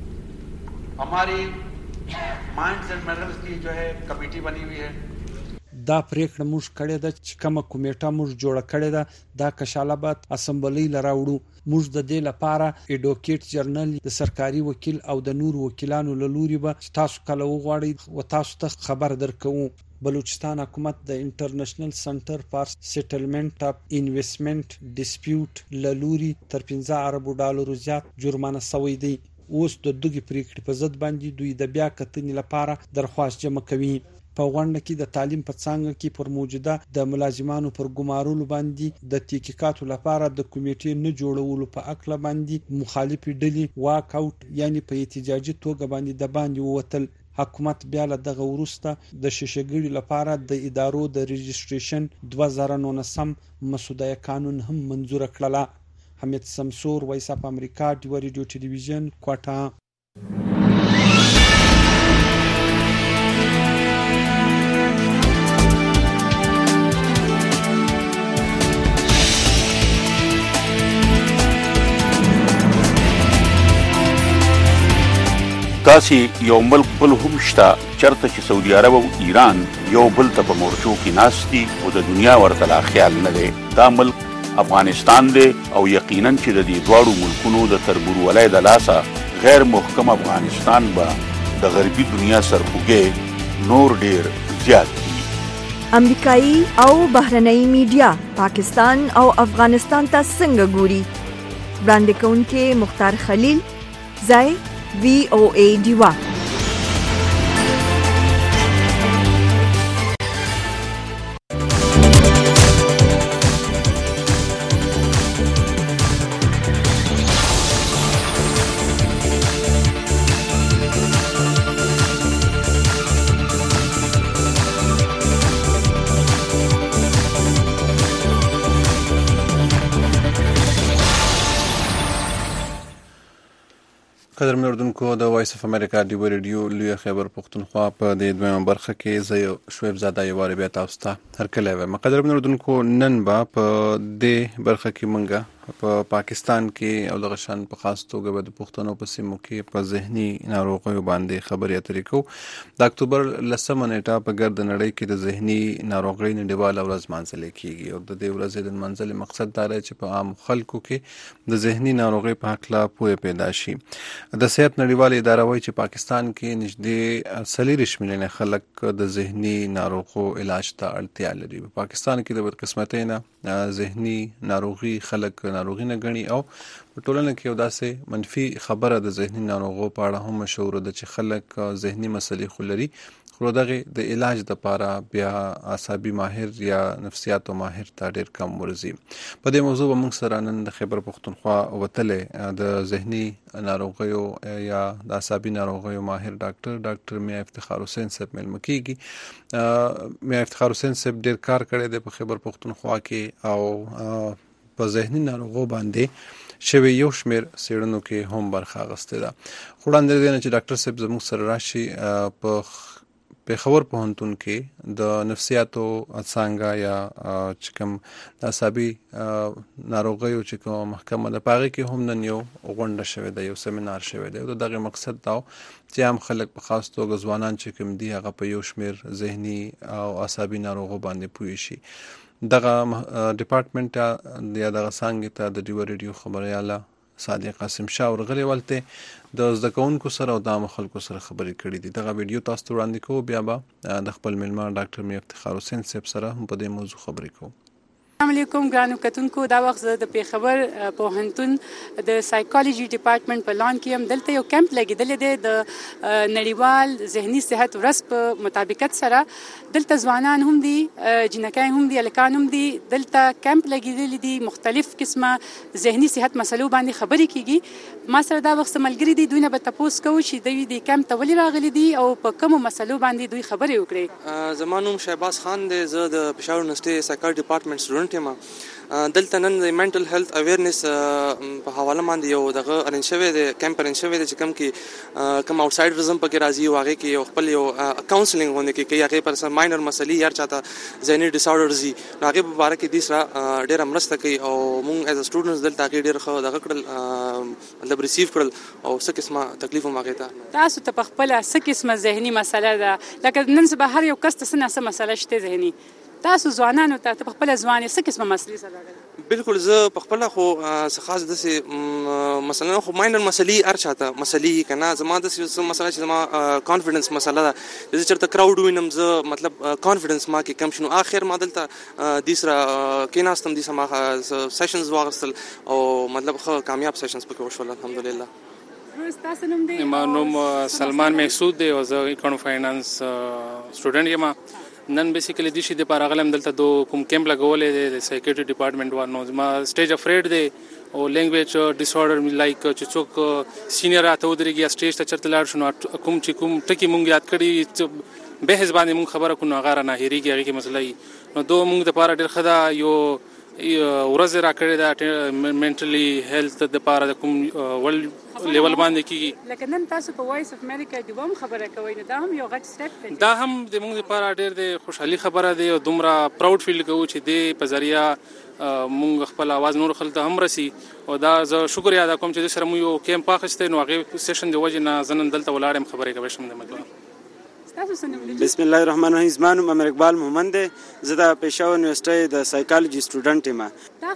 हमारी माइंड्स एंड मिनरल्स की जो है कमेटी बनी हुई है. دا پریکړه موږ کړې ده چې کومه کمیټه موږ جوړه کړې ده دا کشالابات اسمبلی لراوړو. موږ د دې لپاره اډوکیټ جرنل د سرکاري وکیل او د نور وکیلانو لوري به تاسو کله وغواړئ او تاسو ته خبر درکوم. بلوچستان حکومت د انټرنیشنل سنټر فار سیټلمنٹ اف انویسټمنٹ ډیسپیوټ لوري تر $15 زیات جرمانه شوی دی. اوس د دغه پریکړې په ضد باندې دوی د بیا کتنې لپاره درخواست جمع کوي. په غونډه کې د تعلیم په څانګه کې پر موجوده د ملازمانو پر ګمارولو باندې د تحقیقاتو لپاره د کمیټې نه جوړولو په اکل باندې مخالفي ډلې واک اوټ یعنی په احتجاجي توګه باندې د باندې ووتل. حکومت بیا له دغه وروسته د شیشګړي لپاره د ادارو د رجستریشن 2019 مسوده قانون هم منزور کړله. حمید سمسور، وایس اف امریکا، ډیو ریډیو ټلویزیون، کوټه. داسې یو ملک بل هم شته چېرته چې سعودي عرب او ایران یو بل ته په مورچو کې ناست دي او د دنیا ورته لا خیال نه دی. دا ملک افغانستان دی او یقینا چې د دې دواړو ملکونو د تربورولۍ د لاسه غیر محکم افغانستان به د غربي دنیا سرخوږی نور ډیر زیات دي. امریکایي او بهرنۍ میډیا پاکستان او افغانستان ته څنګه ګوري؟ وړاندې کوونکې مختار خلیل، ځای VOA ډیوا. قدرمن اردوونکو د وایس اف امریکا ډیو ریډیو لوی خیبر پښتونخوا په د دویمه برخه کې زه شعیب زاده یو واره بیا تاسو ته هرکلی وایم. قدرمن اردوونکو نن به په دې برخه کې مونږه په پاکستان کې او دغه شان په خاص توګه به د پښتنو په سیمو کې په ذهني ناروغیو باندې خبرې اترې کوو. د اکتوبر 10مه نیټه په ګرد نړۍ کې د ذهني ناروغۍ نړیواله ورځ لمانځل کیږي او د دې ورځې د لمانځلو مقصد دا دی چې په عام خلکو کې د ذهني ناروغۍ په هکله پوهه پیدا شي. د صحت نړیواله اداره وایي چې پاکستان کې نږدې 40 میلیونه خلک د ذهني ناروغو علاج ته اړتیا لري. په پاکستان کې د بدقسمتۍ نه ذهني ناروغي خلک ناروغي نه ګڼي او په ټولنه کې یو داسې منفي خبره د ذهني ناروغو په اړه هم مشهوره ده چې خلک ذهني مسلې خو لري خو دغه د علاج لپاره بیا اعصابي ماهر یا نفسیاتو ماهر ته ډېر کم ورځي. په دې موضوع به موږ سره نن د خیبر پښتونخوا وتلې د ذهني ناروغیو یا د اعصابي ناروغیو ماهر ډاکټر میا افتخار حسین صاحب مېلمه کیږي. میا افتخار حسین صاحب ډېر کار کړی دی په خیبر پښتونخوا کې او په ذهني ناروغو باندې شوی یو شمیر څېړنو کې هم برخه اخیستې ده. خو وړاندې دی چې ډاکټر صاحب زموږ سره راشي په پېښور پوهنتون کې د نفسیاتو څانګه یا چې کوم د اعصابي ناروغیو چې کومه محکمه ده په هغې کې هم نن یو غونډه شوې ده، یو سیمینار شوی دی. د دغې مقصد دا چې عام خلک په خاص توګه ځوانان چې کوم دي هغه په یو شمیر ذهني او اعصابي ناروغو باندې پوه شي. دغه ډپارټمنټ یا دغه څانګې ته د ډیو ریډیو خبریاله صادق قاسم شاه ورغلی ولته د زده کوونکو سره او د عامو خلکو سره خبرې کړي دي. دغه ویډیو تاسو ته وړاندې کوو، بیا به د خپل میلمه ډاکټر میا افتخار حسین صاحب سره هم په دې موضوع خبرې کوو. السلام علیکم ګرانو کتونکو. دا وخت زه د پېښور پوهنتون د سایکالوجي ډپارټمنټ په لان کې یم. دلته یو کیمپ لګېدلی دی د نړیوال ذهني صحت ورځ په مطابقت سره. دلته ځوانان هم دي، جنکۍ هم دي، هلکان هم دي. دلته کیمپ لګېدلی دي، مختلف قسمه ذهني صحت مسلو باندې خبرې کیږي. ما سره دا وخت ملګري دي، دوی نه به تپوس کوو چې دوی د کیمپ ته ولې راغلي دي او په کومو مسلو باندې دوی خبرې وکړي. زما نوم شهباز خان دی، زه د پېښور یونیورسټۍ سایکالوجي ډپارټمنټ سټوډنټ یم. دلته نن د منټل هیلث اویرنس په حواله باندې یو دغه ارینج شوی دی، کیمپ ارینج شوی دی چې کوم کې کوم آوټسایډرزم پکې راځي او هغې کې یو خپل یو کاونسلینګ غوندې کې کوي. هغې پر سر ماینر مسلې هر چاته ذهني ډسارډرز دي نو هغې په باره کې دوی سره ډېره مرسته کوي او موږ ایز ا سټوډنټس دلته هغې ډېر ښه دغه کړل، مطلب ریسیو کړل او څه قسمه تکلیف هم هغې ته. تاسو ته په خپله څه قسمه ذهني مسله ده؟ لکه نن سبا هر یو کس ته څه نه څه مسله شته ذهني. تاسو ځوانانو ته په خپله ځوانې څه قسمه مسلې سره راغلي؟ بالکل زه په خپله خو څه خاص داسې مثلا خو ماینر مسلې هر چاته مسلې که نه، زما داسې څه مسله چې زما کانفیډنس مسله ده. زه چېرته کراوډ ووینم زه مطلب کانفیډنس ما کې کم شي. نو آخر ما دلته دوی سره کېناستم، دوی سره ما سیشنز واخیستل او مطلب ښه کامیاب سیشنز پکې وشول الحمدلله. ستاسو نوم دی؟ زما نوم سلمان محسود دی او زه اکاونټ فاینانس سټوډنټ یم. نن بیسیکلی د شي دپاره راغلی یم. دلته دو کوم کیمپ لګولی دی د سایکیټري ډپارټمنټ وانو. زما سټیج افریډ دی او لینګویج ډسارډر لایک چې څوک سینیر راته ودرېږي یا سټیج ته چېرته لاړ شو نو کوم چې کوم ټکي مونږ یاد کړي بحث باندې مونږ خبره کړو نو هغه رانه هېرېږي، هغې کې مسله وي. نو دو مونږ دپاره ډېر ښه ده. یو ورځ را کړې ده منټلي هیلث دپاره د کوم ورلډ لیول باندې کېږي. لکه نن تاسو په وایس اف امریکا ډیوا هم خبره کوئ نو دا هم یو غټ سټپ دی. دا هم د موږ لپاره ډېر د خوشحالي خبره دی او دومره پراود فیل کوو چې دې په ذریعه مونږ خپل आवाज نور خلک هم رسی او دا زه شکر ادا کوم چې سره مو یو کیمپ اخیسته نو هغه سیشن دی وجه نه زنن دلته ولاړم خبرې کوي شم د مکو. بسم الله الرحمن الرحیم. زمانو امیر اقبال محمد دی. زه د پېښور یونیورسيټي د سایکالوجي سټوډنټ یم. دا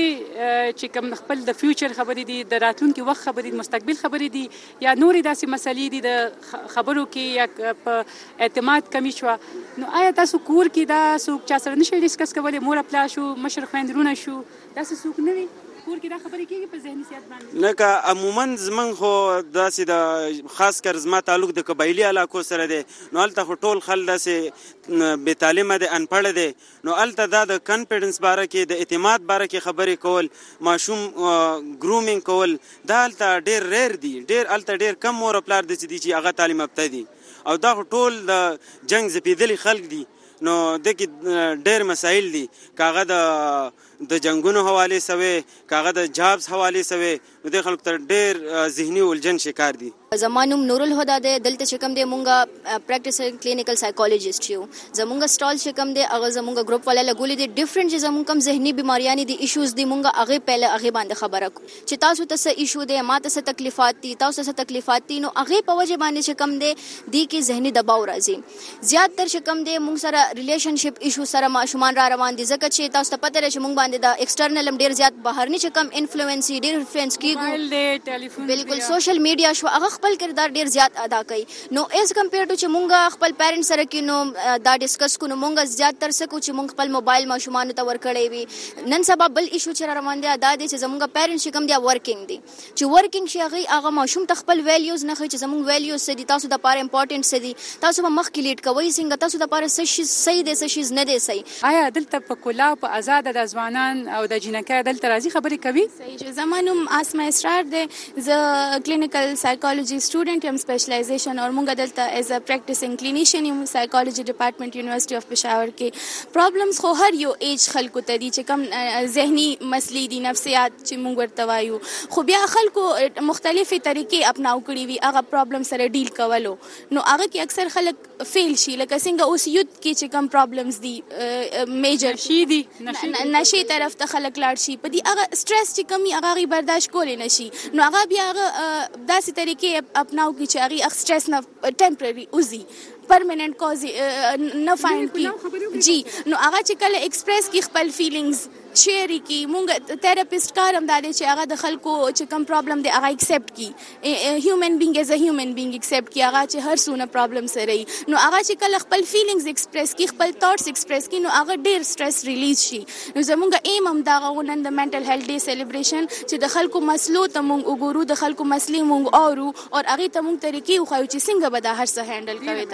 خبرې چې کوم خپل د فیوچر خبرې دي د راتلونکي وخت خبرې دي مستقبل خبرې دي یا نورې داسې مسلې دي د خبرو کې یا په اعتماد کمی شو نو آیا تاسو کور کې دا څوک چا سره نشئ ډیسکس کولای مور خپل شو مشر خويندرونه شو داسې څوک نه وي کور کې دا خبرې کېږي په ذهني صحت باندې نه کا عموما زمون خو داسې د خاص کر زما تعلق د قبایلی علاقو سره دی نو الته ټول خل داسې بې تعلیمه دي انپړ دي نو الته دا د کانفیډنس باره کې د اعتماد باره کې خبرې کول ماشوم ګرومینګ کول دا الته ډېر ریر دي الته ډېر کم مور پلار دي چې هغه تعلیم یافته دي او دا ټول د جنگ زپیدلی خلک دي نو دغه ډېر مسایل دي کاغه د جنگونو حواله سوي کاغه د جابز حواله سوي د خلکو تر ډېر ذهني ولجن شکار دي. زمانوم نور الهدى ده دلته چې کوم دی مونږه پریکټیسینګ کلینیکل سایکولوژیست یو زمونږه سټال چې کوم دی هغه زمونږه ګروپ والا لګولې دي ډیفرنٹ چې زمونږ کوم ذهني بیماریاں دي ایشوز دي مونږه هغه پهله هغه باندې خبره کو چې تاسو ته څه ایشو دي ماته څه تکلیفات دي تاسو څه تکلیفات دي نو هغه په وجه باندې چې کوم دی کې ذهني دباو راځي زیات تر چې کوم دی مونږ سره ریلیشنشپ ایشو سره ماشومان را روان دي ځکه چې تاسو ته پته لري چې مونږ باندې د ایکسټرنل ډیر زیات بهرني چې کوم انفلوئنس ډیر انفلوئنس کیږي بالکل سوشل میډیا شو هغه خپل کردار ډیر زیات ادا کوي نو ایز کمپیر ټو چې مونږ خپل پیرنټ سره کې نو دا ډیسکس کو نو مونږ زیات تر سکو چې مونږ خپل موبایل ماشومان ته ورکړې وي نن سبا بل ایشو چې روان دي ادا دي چې زمونږ پیرنټ چې کوم دی ورکینګ دي چې ورکینګ شي هغه ماشوم ته خپل ویلیوز نه خي چې زمونږ ویلیوز سدي تاسو د پاره امپورټنت سدي تاسو په مخ کې لیډ کوي څنګه تاسو د پاره څه شي صحیح دي څه شي نه دي صحیح آیا دلته په کلا په آزاد د ځوانان او د جنکۍ دلته راځي خبرې کوي صحیح زمانوم اسما اسرار ده ز کلینیکل سایکولوژي سټوډنټ یم سپیشلایزیشن اور مونږ دلته ایز ا پریکټیسینګ کلینیشن یم سایکولوژي ډپارټمنټ یونیورسيټي اف پېښور کې پرابلمز خو هر یو ایج خلکو ته دي چې کوم ذهني مسلې دي نفسیات چې مونږ ورته وایو خو بیا خلکو مختلفې طریقې اپناو کړي وي هغه پرابلم سره ډیل کولو نو هغه کې اکثر خلک فیل شي لکه څنګه اوس یوت کې چې کوم پرابلمز دي میجر شي دي نشي طرف ته خلک لاړ شي په دې هغه سټرس چې کمی هغه برداشت کولای نشي نو هغه بیا هغه داسې طریقې اپناو کې چې هغه سټرس نه ټمپرری اوزي پرمننٹ کاز نه فایند کی جی نو هغه چې کله ایکسپریس کی خپل فیلینګز شیر کی مونږ تھراپیست کارم دادې چې هغه د خلکو چې کوم پرابلم دی هغه ایکسپټ کی هیومن بینګ ایز ا هیومن بینګ ایکسپټ کی هغه چې هر څونه پرابلم سره نو هغه چې کله خپل فیلینګز ایکسپریس کی خپل ثاټس ایکسپریس کی نو هغه ډیر سټرس ریلیز شي نو زمونږ ایم هم دا غوښنن د منټل هیلث ډے سلیبریشن چې د خلکو مسلو ته مونږ وګورو د خلکو مسلې مونږ اورو او هغه ته مونږ طریقې خو چې څنګه به دا هر څه هندل کوي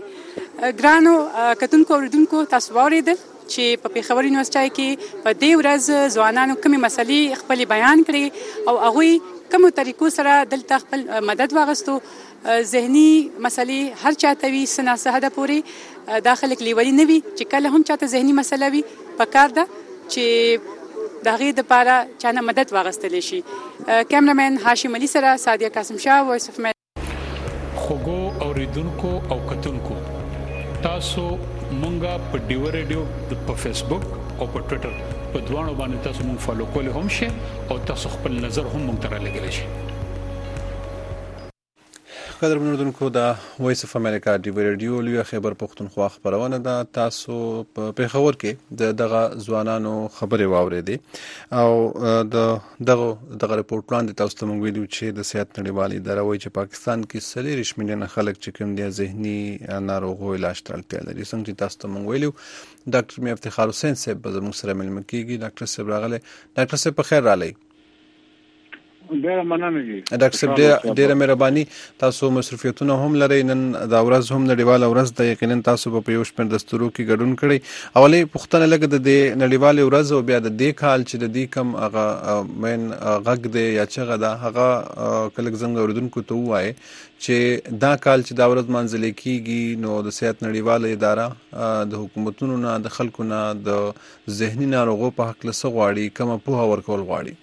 تاسو ګرانو کتونکو اوریدونکو تاسو واوریدل چې په پېښور یونیورسيټي کې په دې ورځ ځوانانو کومې مسلې خپل بیان کړي او هغه کومو طریقو سره دلته خپل مدد واغستو ذهني مسلې هر چاته وي سنا سهده پوری داخله کلیولي نه وي چې کله هم چاته ذهني مسله وي پکار ده چې دغه د پاره چانه مدد واغستل شي کیمرامین هاشم علي سره سادیه قاسم شاه وایس اف خوګو اوریدونکو او کتونکو تاسو مونږه په ډیو ریډیو په فیسبوک او په ټوئیټر په دوانو باندې تاسو مونږ فالو کولی هم شئ او تاسو خپل نظر هم مونږ ته رالیږلی شئ. قدر منوردونکو د وایس اف امریکا ډیو ریډیو لوی خیبر پختونخوا خبرونه ده تاسو په پېښور کې دغه ځوانانو خبرې واورېدې او دغه ریپورت وړاندې تاسو ته موږ ویلو چې د صحت نړیوالې اداره وایي چې پاکستان کې 40 میلیونه خلک چې کوم دي ذهني ناروغو علاج ته اړتیا لري څنګه چې تاسو ته موږ ویلو ډاکټر میر افتخار حسین صاحب به زموږ سره ملمه کیږي ډاکټر صاحب راغله ډاکټر صاحب په خیر راغلی ډیره مننه جی ډاکټر صاحب ډیره مهرباني تاسو مصرفیتونه هم لري نن دا ورځ هم نړیواله ورځ د یقینا تاسو په یو شمېر دستورو کې ګډون کړی اولې پښتنه لګ د نړیواله ورځ او بیا د دې کال چې د دې کم هغه مین غږ دی یا چې غدا هغه کله څنګه اوریدونکو ته وایي چې دا کال چې دا ورځ منځل کیږي نو د صحت نړیواله اداره د حکومتونو نه د خلکو نه د ذهني ناروغو په حق له سغواړي کوم په ورکول غواړي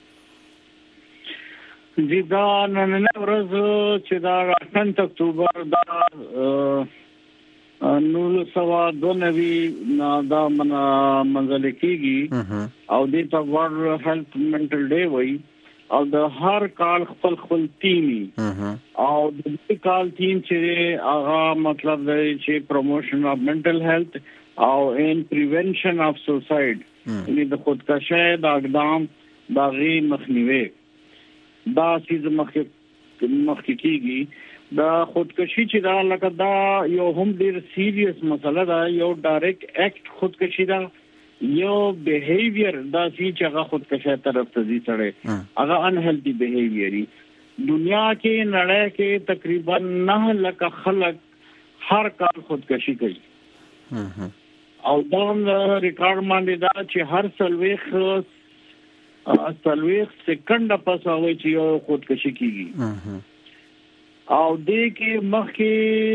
جی دا نن ورځ چې دا 8 اکتوبر دا 1992 دا منځل کیږي او د ورلد هیلث منټل ډے وای او د هر کال خپل ټیمي او د دې کال ټیم چې هغه مطلب دی چې پروموشن اف منټل هیلث او ان پریونشن اف سوساید یعنی د خودکشي د اقدام د غي مخنیوي دا چیز مخکېږي دا خودکشي چې دا لکه دا یو هم ډیر سیریس مسله ده یو ډایرکټ اکټ خودکشي ده یو بیهیویر دا چې هغه خودکشي طرف ته ځي سره هغه انهیلدی بیهیویری دنیا کې نړۍ کې تقریبا 9 لک خلک هر کال خودکشي کوي او دا ریکارډ باندې دا چې هر سلويخ سکند پس هغه چې یو خودکشي کیږي او دې کې مخکې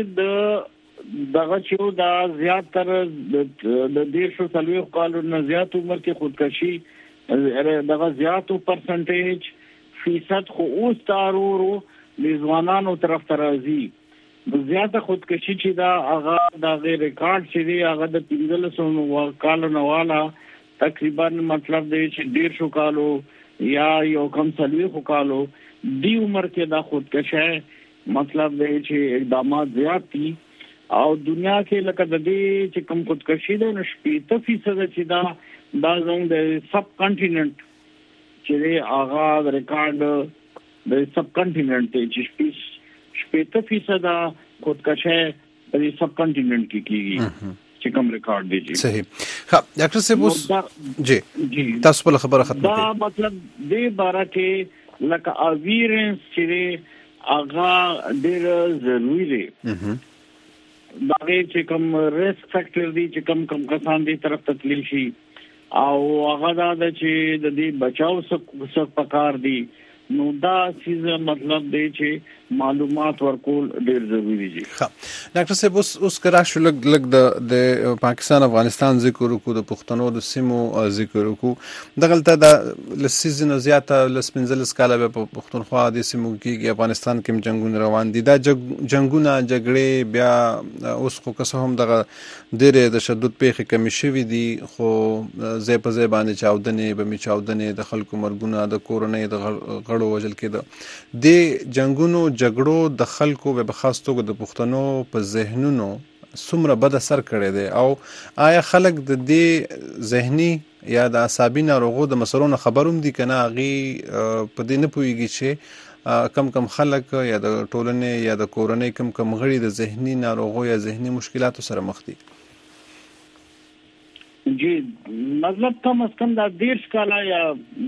دغه چې دا زیاتره د دیشو سلويخ کالو نه زیات عمر کې خودکشي دغه زیاتو پرسنټیج فیصد خو اوس تارورو لزوانانو طرف ته راځي زیاته خودکشي چې دا هغه د ریکارډ چې دی هغه د 1500 کالو نه والا تقریبا مطلب دی چې 150 کالو یا یو کم سلويخ کالو دی عمر کې دا خودکشي مطلب دی چې اقدامات زیات دي او دنیا کې لکه د دې چې کم خودکشي ده نو 80% چې دا زموږ د سب کانټیننت چې هغه ریکارډ د سب کانټیننت چې 80% خودکشي د سب کانټیننت کې کیږي چې کوم ریکارډ دی صحیح ها ډاکټر صاحب جی تاسو په خبره ختمه دا مطلب دې باره کې لکه اویرنس چې هغه ډېر ضروری دی دا چې کوم ریسک فیکټر دي چې کوم کسان دي طرف ته تللی شي او هغه دا چې د دې بچاو څخه پکار دي نو دا چیز مطلب دی چې معلومات ورکول ډیر ضروری دي ها ډاکټر صاحب اوس کرا شو لګ د پاکستان افغانستان ذکر وکړو د پښتنو د سیمو ذکر وکړو دغلته د لسیزن زیاته لسپنځل سکاله په پښتونخوا د سیمو کې افغانستان کې جنگونه روان دي دا جنگونه جګړې بیا اوس خو کسه هم دغه ډېر تشدد پیښې کمی شوې دي خو زې په زې باندې چاودنې د خلکو مرګونه د کورنۍ د غړو وجل کې د جنگونو جګړو د خلکو په خاص توګه د پښتنو په ذهنونو څومره بد اثر کړی دی او آیا خلک د دې ذهني یا د عصبي ناروغو د مسلونو خبروم دي کنه غي په دې نه پويږي چې کم خلک یا د ټولنې یا د کورنۍ کم غړي د ذهني ناروغو یا ذهني مشکلاتو سره مخ دي جی مطلب کم از کم دا 10 کاله یا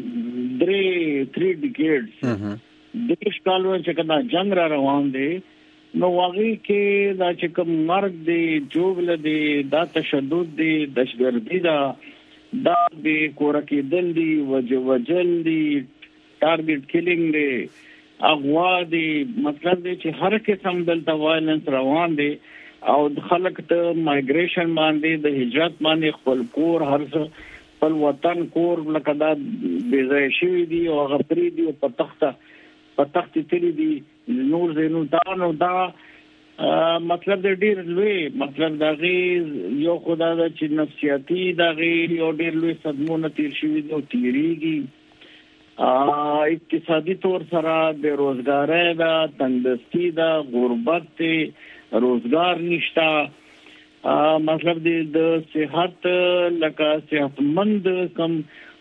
3 ډیکیډز 10 کالو چې کدا جنگ را روان دي نو واغې کې دا چې کوم مرګ دی جوړل دي دا تشدد دی دهشتګردي دا به کورکې دل دي وجل دي ټارګټ کیلینګ دی اغوا دی مطلب دی چې هر قسم دلته وایلنس روان دی او خلک ته مایګریشن باندې د هجرت باندې خپل کور هر څه خپل وطن کور لکه دا بيځای شي دي او غفري دي په تخت تللی دي نور زینو دا مطلب د ډیر لوی مطلب دا غي یو خدای د چې نفسیاتی دا غي یو ډیر لوی صدمونه تیر شوی دي او تیریږي اقتصادي تور سره بے روزګاری دا تندرستی دا غربت روزګار نشتا مطلب د صحت لکه صحتمند کم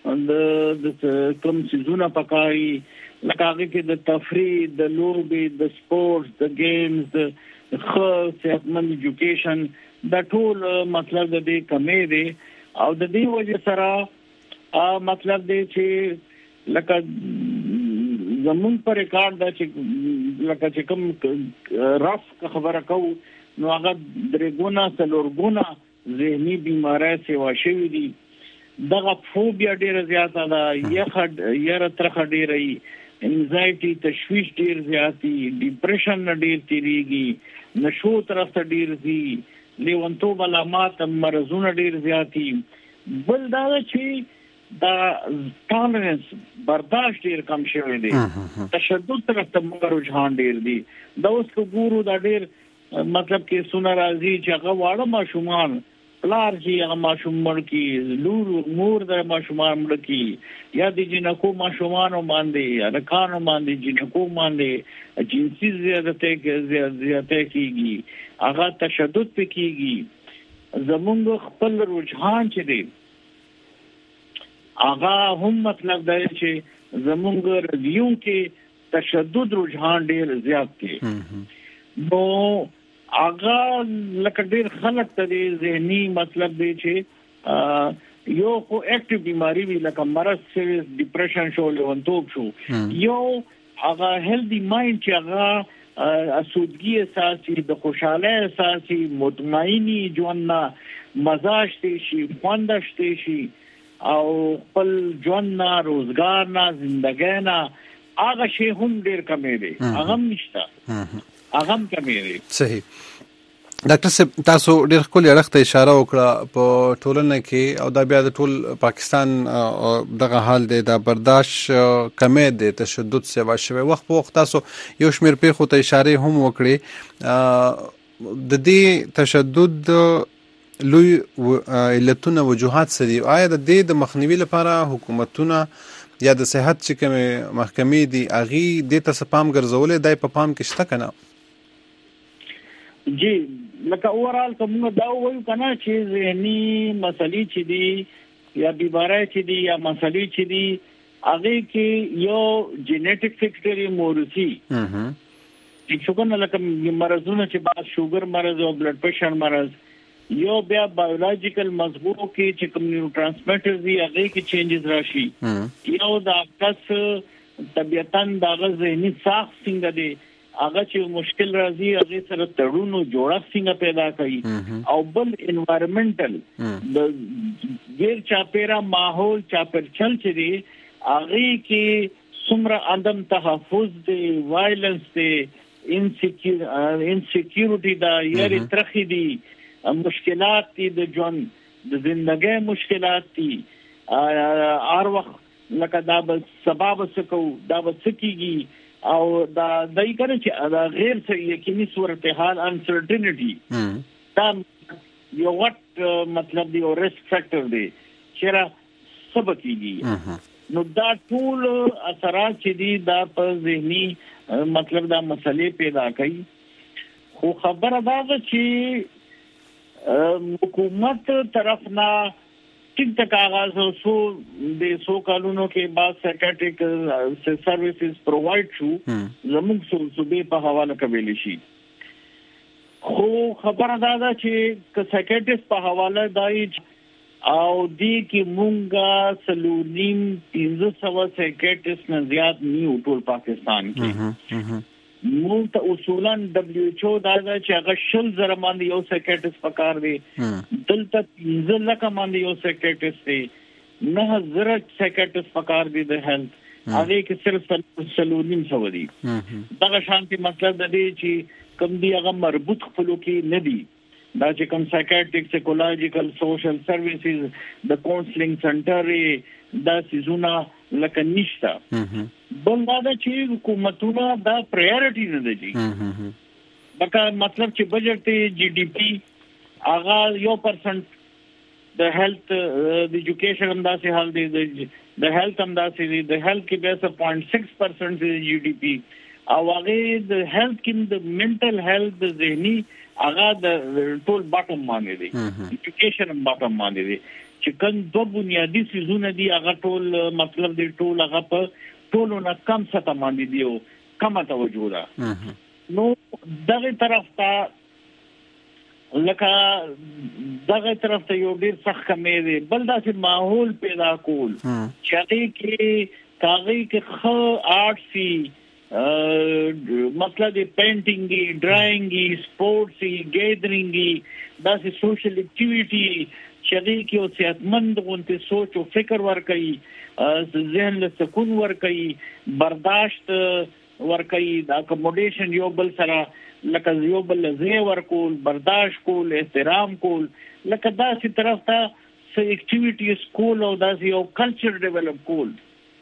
سيزونه پکاري لکه هغه کې د تفریح د لوبي د سپورتس د گیمز د صحتمند ایجوکیشن دا ټول مطلب د دې کمې دي او د دې وجه سره مطلب دی چې لکه زمون پر ریکارډ دا چې لکه چې کوم رف خبره کو نو هغه درګونه سلورګونه ذهني بيمارۍ سیوا شوی دي دغه فوبیا ډیره زیاته ده یره ترخه ډیره انزایټي تشویش ډیر زیاتی ډیپریشن ډیر تیریږي نشو طرف ته ډیر دي لیونتوب علامات مرزونه ډیر زیاتی بل دا چې دا ټالرنس برداشت ډیر کم شوی دی تشدد طرف ته رجحان ډیر دی دا اوس ګورو دا ډیر مطلب کې سونه راځي چې هغه واړه ماشومان پلار چې هغه ماشوم مړ کی لور مور د ماشومان مړ کی یا د جنکو ماشومان باندې یا د کانو باندې جنکو باندې جنسي زیاته کیږي هغه تشدد پکېږي زمونږ خپل رجحان چې دی هغه هم مطلب دی چې زمونږ ریویو کې تشدد رجحان ډیر زیات دی نو هغه لکه ډیر خلک ته ذهني مطلب دی چې یو خو اکټیو بیماری وی لکه مرض سیریس ډیپریشن شو لیونتوب شو یو هغه هیلدی مایند چې هغه اسودګي اساسي د خوشاله اساسي مطمئنی ژوند مزاج ته شي خوندشته شي او خپل ژوند روزګار نه ژوندګي نه هغه شی هم ډیر کمې دي هغه نشته هغه کمې دي صحیح ډاکټر صاحب تاسو ډېر ښکلې اړخ ته اشاره وکړه په ټولنه کې او دا بیا د ټول پاکستان دغه حال دی دا برداشت کمې دی تشدد سیوا شوی وخت په وخت تاسو یو شمېر پیښو ته اشاره هم وکړې د دې تشدد لوی علتونه وجوهات څه دي آیا د دې د مخنیوي لپاره حکومتونه یا د صحت چې کومې محکمې دي هغې دې ته څه پام ګرځولی دی په پام کې شته که نه جی لکه اوورال کومه دا وایو کنه چې ذهني مسلې چې دي یا بیماری چې دي یا مسلې چې دي هغه کې یو جینیټک فیکټر موروثي چې څنګه لکه مرزونه چې بعد شوګر مرز او بلډ پريشر مرز یو بیا بایولوژیکل مزغو کې چې کوم نیورو ټرانسمیټرز دي هغه کې چینجز راشي یو دا کس طبيعتاً دا ذهني ساخت څنګه دي هغه چې مشکل راځي هغه سره تړونو جوړښت څنګه پیدا کوي او بل انوایرنمنټل د غیر چاپیرا ماحول چاپرچل چې دی هغه کې څومره عدم تحفظ دی وایلنس دی انسیکیورټي دا یاري ترخی دی مشکلات دي د ژوند د ژوندۍ مشکلات دي هر وخت لکه دا به سبب سکو دا به سکیږي او دا دای کنه چې دا غیر یقیني صورتحال انسرټینټی دا یو وټ مطلب دی او ریسک فیکٹر دی چې را سبب کیږي نو دا ټول اثرات چې دي دا په ذهني مطلب دا مسلې پیدا کوي خو خبره دا ده چې حکومت طرف نه ټیک تک آغاز سو د سو کالونو کې بعد سایکیاټریک سرویسز پرووایډ شو زموږ صوبې په حواله کوي شي خو خبره دا ده چې ک سایکیاټریست په حواله دای او دی کې مونږه سلونیم 300 سایکیاټریست نه زیات نه ټول پاکستان کې مونږ ته اصولاً WHO دا چې هغه شل زره باندې یو سایکیاټریست پکار دی دلته 15 لک باندې یو سایکیاټریست دی 9000 سایکیاټریست پکار دی د هیلث هغه کې صرف سلونیم سو دی دا شانتي مطلب د دې چې کوم دی هغه مربوط خپلو کې نه دی دا چې کوم سایکیاټریک سایکولوژیکل سوشل سرویسز د کاونسلینګ سنټر دا سيزونه لکه نشتا بل دا چې حکومتونه دا پرایورټی نه دي بکا مطلب چې بجټ ته جی ډی پی هغه 1% د هیلث د ایجوکیشن انداسه حال دی د هیلث انداسه دی د هیلث کې به 0.6% د جی ډی پی او هغه د هیلث کې د منټل هیلث د ذهني هغه د ټول باټم باندې دی ایجوکیشن باټم باندې دی چې کوم دوه بنیادی سيزونه دي هغه ټول مطلب دی ټول هغه په ټولو نه کم سطح باندې دی او کم توجه ده نو دغه طرف ته لکه دغه طرف ته یو ډیر سخت کمې دی بل داسې ماحول پیدا کول چې هغه کې کاغی کې خو آرټ سی مطلب پینټینګ ډرایینګ سپورټس ګیدرینګ داسې سوشل اکټیویټي چې کې او صحتمند غونته سوچ او فکر ور کوي ذهن له سکون ور کوي برداشت ور کوي دا اکوموډیشن یو بل سره لکه یو بل زی ور کول برداشت کول احترام کول لکه داسې طرف ته څه اکټیویټیز کول او داسې یو کلچر ډیولپ کول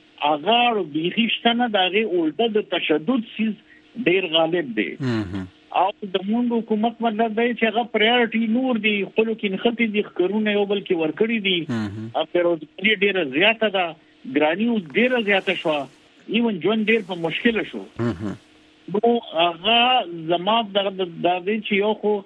اغه بیخیشتنه دغه اولټه د تشدد سیز ډیر غالب دی او د مونږ حکومت مطلب دی چې هغه پرایورټي نور دي خپل کې نختی دي کارونه یو بل کې ورکړي دي او بیروزګاری ډیره زیاته ده ګرانی اوس ډیره زیاته شو ایون ژوند ډیر په مشکل شو نو هغه زما د دې چې یو خو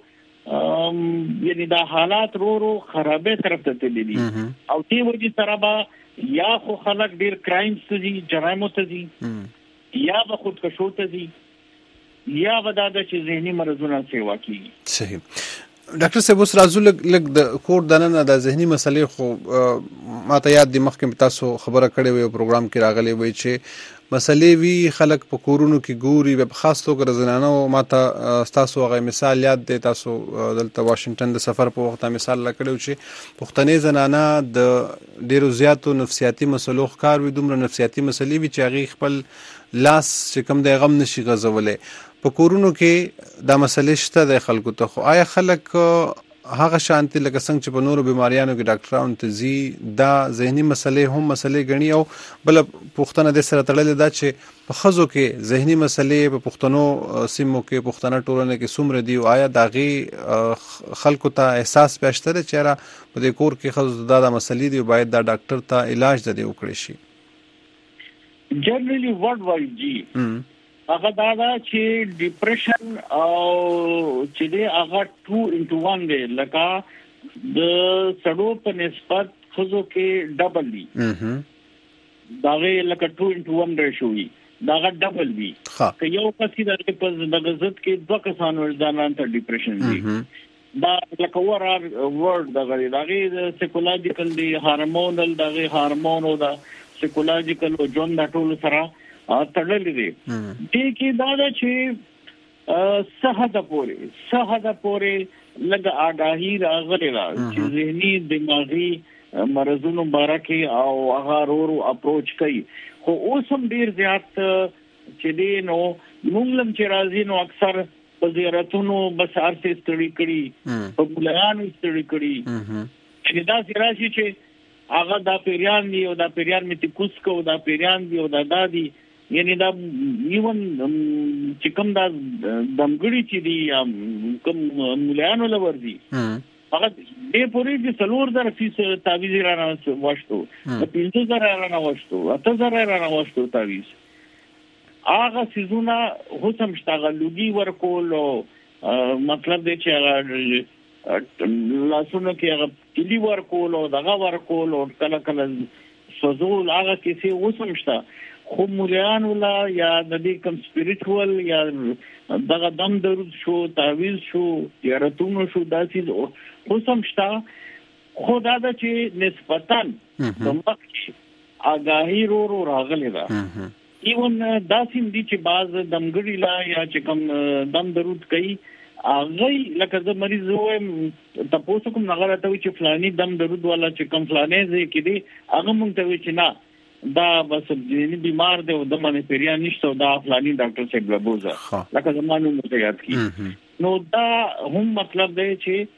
یعنی دا حالات رو خرابې طرف ته تللی او دې وجه سره به یا خو خلک ډیر کرایمز ته دي جرایمو ته دي یا به خودکشو ته دي یا ودا د چې ذهني مرزونه سیوا کیږي. صحیح. ډاکټر صاحب اوس راځو لګ د کور دننه د ذهني مسلې خو ماته یاد دي مخکې تاسو خبره کړې وي پروګرام کې راغلي وي چې مسلې وی خلک په کورونو کې ګوري په خاص توګه زنانه او ماته تاسو هغه مثال یاد دی تاسو دلته واشنگټن د سفر په وخت مثال لکړو چې پښتنې زنانه د ډیرو زیاتو نفسیاتي مسلو ښکار وي دومره نفسیاتي مسلې وي چې هغه خپل لاس چې کوم د غم نشي غزولې په کورونو کې دا مسلې شته د خلکو ته خو آیا خلک هغه شانتي لکه څنګه چې په نورو بیماریانو کې ډاکټرانو ته زی دا ذهني مسلې هم مسلې غني او بل پښتنه د سره تړلې دا چې په خزو کې ذهني مسلې په پښتنو سیمو کې پښتنه ټولنه کې څومره دي او آیا داغي خلکو ته احساس پېشته چې را په دې کور کې خزو دا مسلې دي باید دا ډاکټر ته علاج د دې وکړي شي. جنرally what wise جی هغه دا چې ډیپریشن او چې دی هغه 2 into 1 دی لکه د سړو په نسبت خزو کې ډبل دی داغه لکه 2 into 1 ریشو وي داغه ډبل وي که یو کسي د غزت کې دوه کسان ورځان ته ډیپریشن دی دا لکه ورډ دغه سایکولوژیکل دی هارمونل دغه هارمون او دا سایکولوژیکل او جون دا ټول سره تړلې دي دې کې دا چې صحه پورې لږ آگاهي راغلي چې ذهني دماغي مرزونو بارکه او هغه ورو اپروچ کوي خو اوس هم ډیر زیات چې دی نو موږ چې راځي نو اکثر په زیارتونو بسار سے ستړي کړي په بلانو ستړي کړي چې دا سراشي چې هغه دا پیریان دی او دا پیریان می تکوس کو دا پیریان دی او دا دادی یعنی دا ایون چې کوم دا دمګړي چې دی کوم مليانو لور دي هغه دې پوری چې 3000 فیس تعویذ رانه واشتو 3000 رانه واشتو 8000 رانه واشتو تعویذ هغه سيزونه هوسم شتغلوږي ورکول مطلب دې چې لاسونه کې هغه کلی ورکول او دغه ورکول او کله کله سوزول هغه کې هوسم شته خو مولیان ولا یا د دې کم سپیریچوال یا دغه دم درود شو تعویذ شو یا راتونو شو داسې خو سمشتا خدا دا چې نسبتاً د مخ آگاهی رو راغلی دا ایون داسیم دي چې باز دمګړی لا یا چې کم دم درود کوي هغه لکه د مریض وایم تاسو کوم نغره ته چې فلانی دم درود والا چې کم فلانه زه کې دي هغه مونږ ته چې نه دا بس ځینې بیمار دی او د باندې پیریان نشته دا فلانی ډاکټر صاحب لبوزه لکه زمانو مته یاد کی نو دا هم مطلب دی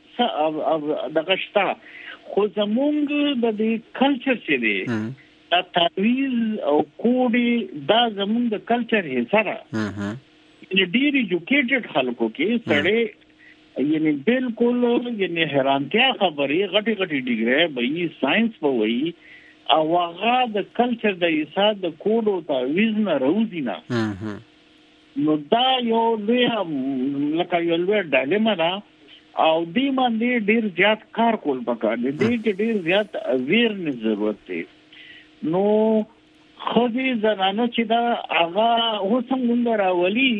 چې دغه شتا خو زمونږ د دې کلچر چې دی دا تعویذ او کوډي دا زمونږ د کلچر حصہ را ان ډیر ایجوکیټډ خلکو کې سړی یعنی بالکل یعنی حیرانتیا خبرې غټي ډیګری به ساينس په وایي او هغه د کلچر د ایساد د کوډو تعویذ نه راوځي نه نو دا یو لکه یو لوی ډایلما ده او دې باندې ډیر زیات کار کول پکار دی دې کې ډیر زیات اویرنس ضرورت دی نو خو دې زنانه چې دا هغه هوسم ګندرا ولی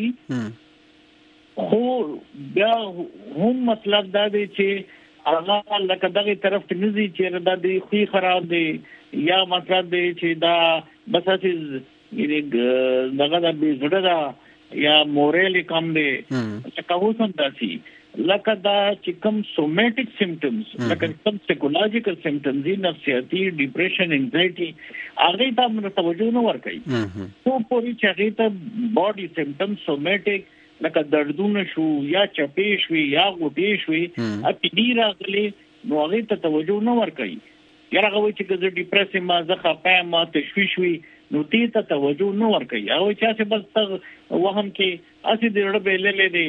خو بیا هم مطلب دا دی چې هغه لکه دغه طرف ته نزي چې دا دی خو خراب دی یا مطلب دی چې دا بس چې یعنی دغه د بیزړه دا یا مورال کم دی چې کوم څه داسي لکه دا چې کوم سوماتیک سیمپټمز لکه کوم سایکولوژیکل سیمپټمز دي نفسیاتي ډیپریشن انزایټي هغه ته موږ توجه نه ورکړي خو پوری چې هغه ته باډي سیمپټمز سوماتیک لکه دردونه شو یا چپې شوي یا غوټې شوي اپیډی راغلي نو هغه ته توجه نه ورکړي یاره هغه چې که ډیپریس ما زه خپه ما تشویش وي نو دې ته توجه نه ورکړي هغه چې بس وهم کې اسی د رړ بیللې دي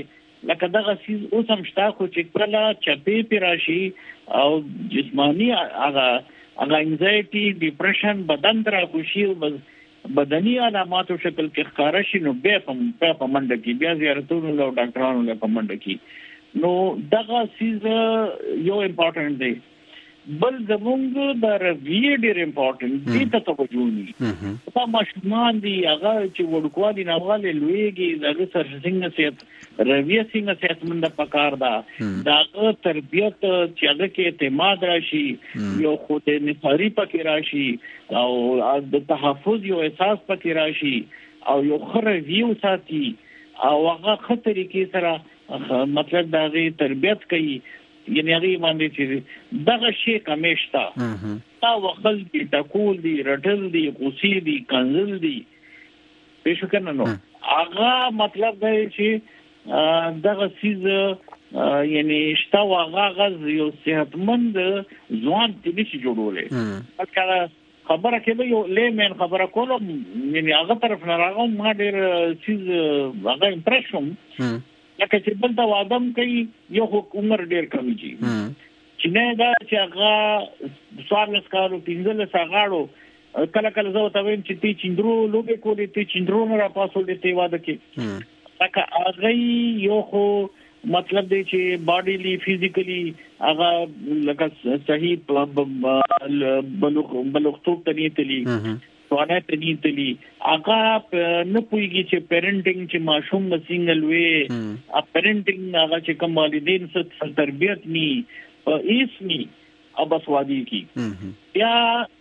لکه دغه سیز اوس هم شته خو چې کله چپې پې راشي او جسمانی هغه انزایټي ډیپریشن بدن ته راکوشي او بدني علاماتو شکل کې ښکاره شي نو بیا په منډه کې بیا زیارتونو له ډاکټرانو له په منډه کې نو دغه سیز یو امپورټنٹ دی. بل زمونږ د رویې ډېر امپورټنٹ دي ته توجه ني دا ماشومان دي هغه چې وړوکوالي نه غواړي لویږي دغه سره څنګه صحت رویه څنګه صحتمند پکار ده دغه تربیت چې هغه کې اعتماد راشي یو خود نثاري پکې راشي او د تحفظ یو احساس پکې راشي او یو خره ویو ساتي او هغه خطرې کې سره مطلب دغه تربیت کوي یعنی هغه باندې چې دغه شی کمیشتا تا وخل دي ټکول دي رټل دي غوسی دي کنزل دي پېښ کنه نو هغه مطلب دی چې دغه سیز یعنی شتا هغه یو صحتمند ځوان دي چې جوړولې اکه خبره کې یو لیمن خبره کولم یعنی هغه طرف نه راغم ما ډېر سیز هغه امپریشن لکه چې بل دا وادم کوي یو عمر ډیر کمی شي چې نه دا چې هغه سوارلس کارو پینځل ساغاړو کله زه ته ویم چې تی چندرو لوګي کولی تی چندرو نه را پاسول دي تی واده کې لکه هغه یو خو مطلب دی چې باډیلی فزیکلی هغه لکه صحیح بلوغتوب ته نیتلی سوانه تنیتلی هغه نه پويږي چې پیرنټینګ چې ماشوم مسنګل وي پیرنټینګ هغه چې کوم والدین سره تربیت ني ایس ني ابسوادي کی یا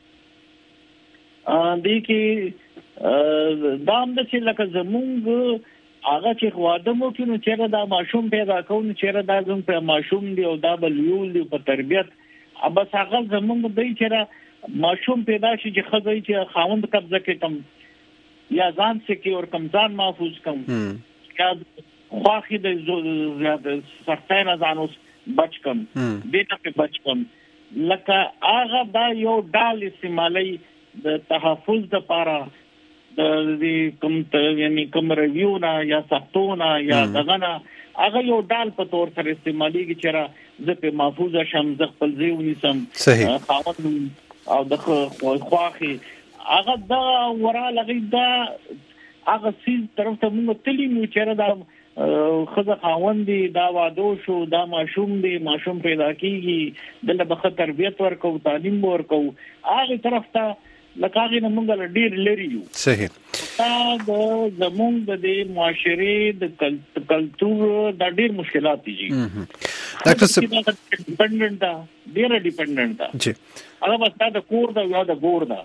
دې کې دام د چې لکه زمونږ هغه چې وادمو کې نو چیرې دا ماشوم پیدا کوو چیرې دا زموږ په ماشوم دی او دا بلیول دی په تربیت ابس هغه زمونږ دی چې ماشوم پیدا شي چې خزای چې خاوند قبضه کې کم یا ځان سکیور کم ځان محفوظ کم یا خواخي د زیاده سختای نه ځان اوس بچ کم دې ته بچ کم لکه هغه دا یو ډال استعمالي د تحفظ لپاره د کوم یعنی کوم ریویو نه یا سختونه یا دغه نه هغه یو ډال په تور سره استعمالي کې چې زه په محفوظ شم ز خپل ځای ونیسم خاوند او د خواخي هغه دا ورا لغی دا هغه سیز طرف ته موږ تلی مو چیرې دا خزه خاوندې دا وادو شو دا ماشوم دی ماشوم پیدا کیږي دله به تربیت ورکو تعلیم ورکو هغه طرف ته لکه نه موږ ډیر لري یو صحیح دا د زموږ د معاشري د کلتور د ډیر مشکلات دي ډاکټر صاحب ډیپندنت دا ډیر ډیپندنت دا جی هغه بس دا د کور دا یا د ګور دا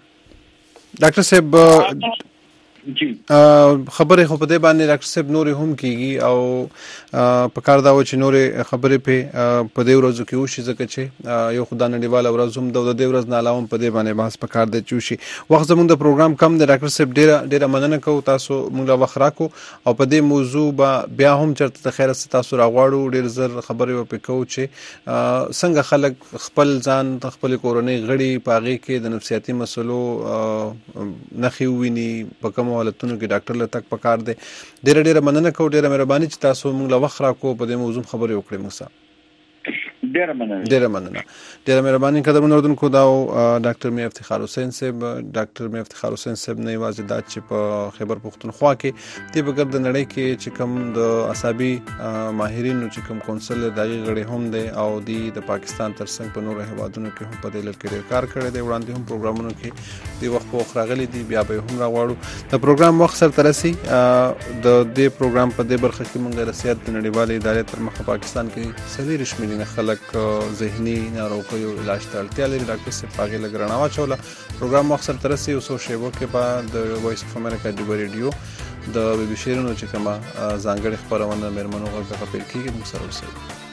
ډاکټر صاحب جی خبره خو په دې باندې ډاکټر صاحب نور هم کیږي او په کار دا و چې نور خبره په دې ورځو کې وشي ځکه چې یو خدای نړیواله ورځ هم د دې ورځ نه علاوه په دې باندې بحث په کار دی چې وخت زموږ د پروګرام کم دی ډاکټر صاحب ډیره مننه کوم تاسو موږ لا وخت راکو او په دې موضوع بیا هم چرته د خیر تاسو راغواړو ډیر زر خبره وکړو چې څنګه خلک خپل ځان خپل کورنۍ غړي پاغي کې د نفسیاتي مسلو نخي ویني په کوم حالتونو کې ډاکټر له تک پکار دی ډیره مننه کوم ډیره مهرباني چې تاسو موږ له وخت راکو په دې موضوع خبرې وکړې موږ ډیره مننه ډیره مهرباني قدرمن اردوونکو دا ډاکټر میر افتخار حسین صاحب ډاکټر میر افتخار حسین صاحب نه یوازې دا چې په خیبر پختونخوا کې د بغیر د نړۍ کې چې کوم د اعصابي ماهرینو چې کوم کونسل دغه غړي هم دي او د پاکستان ترڅنګ په نورو هیوادونو کې هم په دې لړ کې کار کړی دی وړاندې هم پروګرامونو کې د وخت په خراغلي دي بیا به هم راغواړو د پروګرام وخت سره ترسي د دې پروګرام په دې برخه کې موږ رسیدات د نړیوالې ادارې تر مخه پاکستان کې سوي رسمي نه خلک ذهني ناروغیو علاج ته اړتیا لري ډاکټر صاحب پاګه لګرانه واچوله پروګرام وخت سره ترسي او سو شیبو کې بعد د وایس اف امریکا د ریډیو د بي بي شیرونو چې کومه ځانګړي خبرونه مېرمنو غږ په پیل کې موږ سره وسه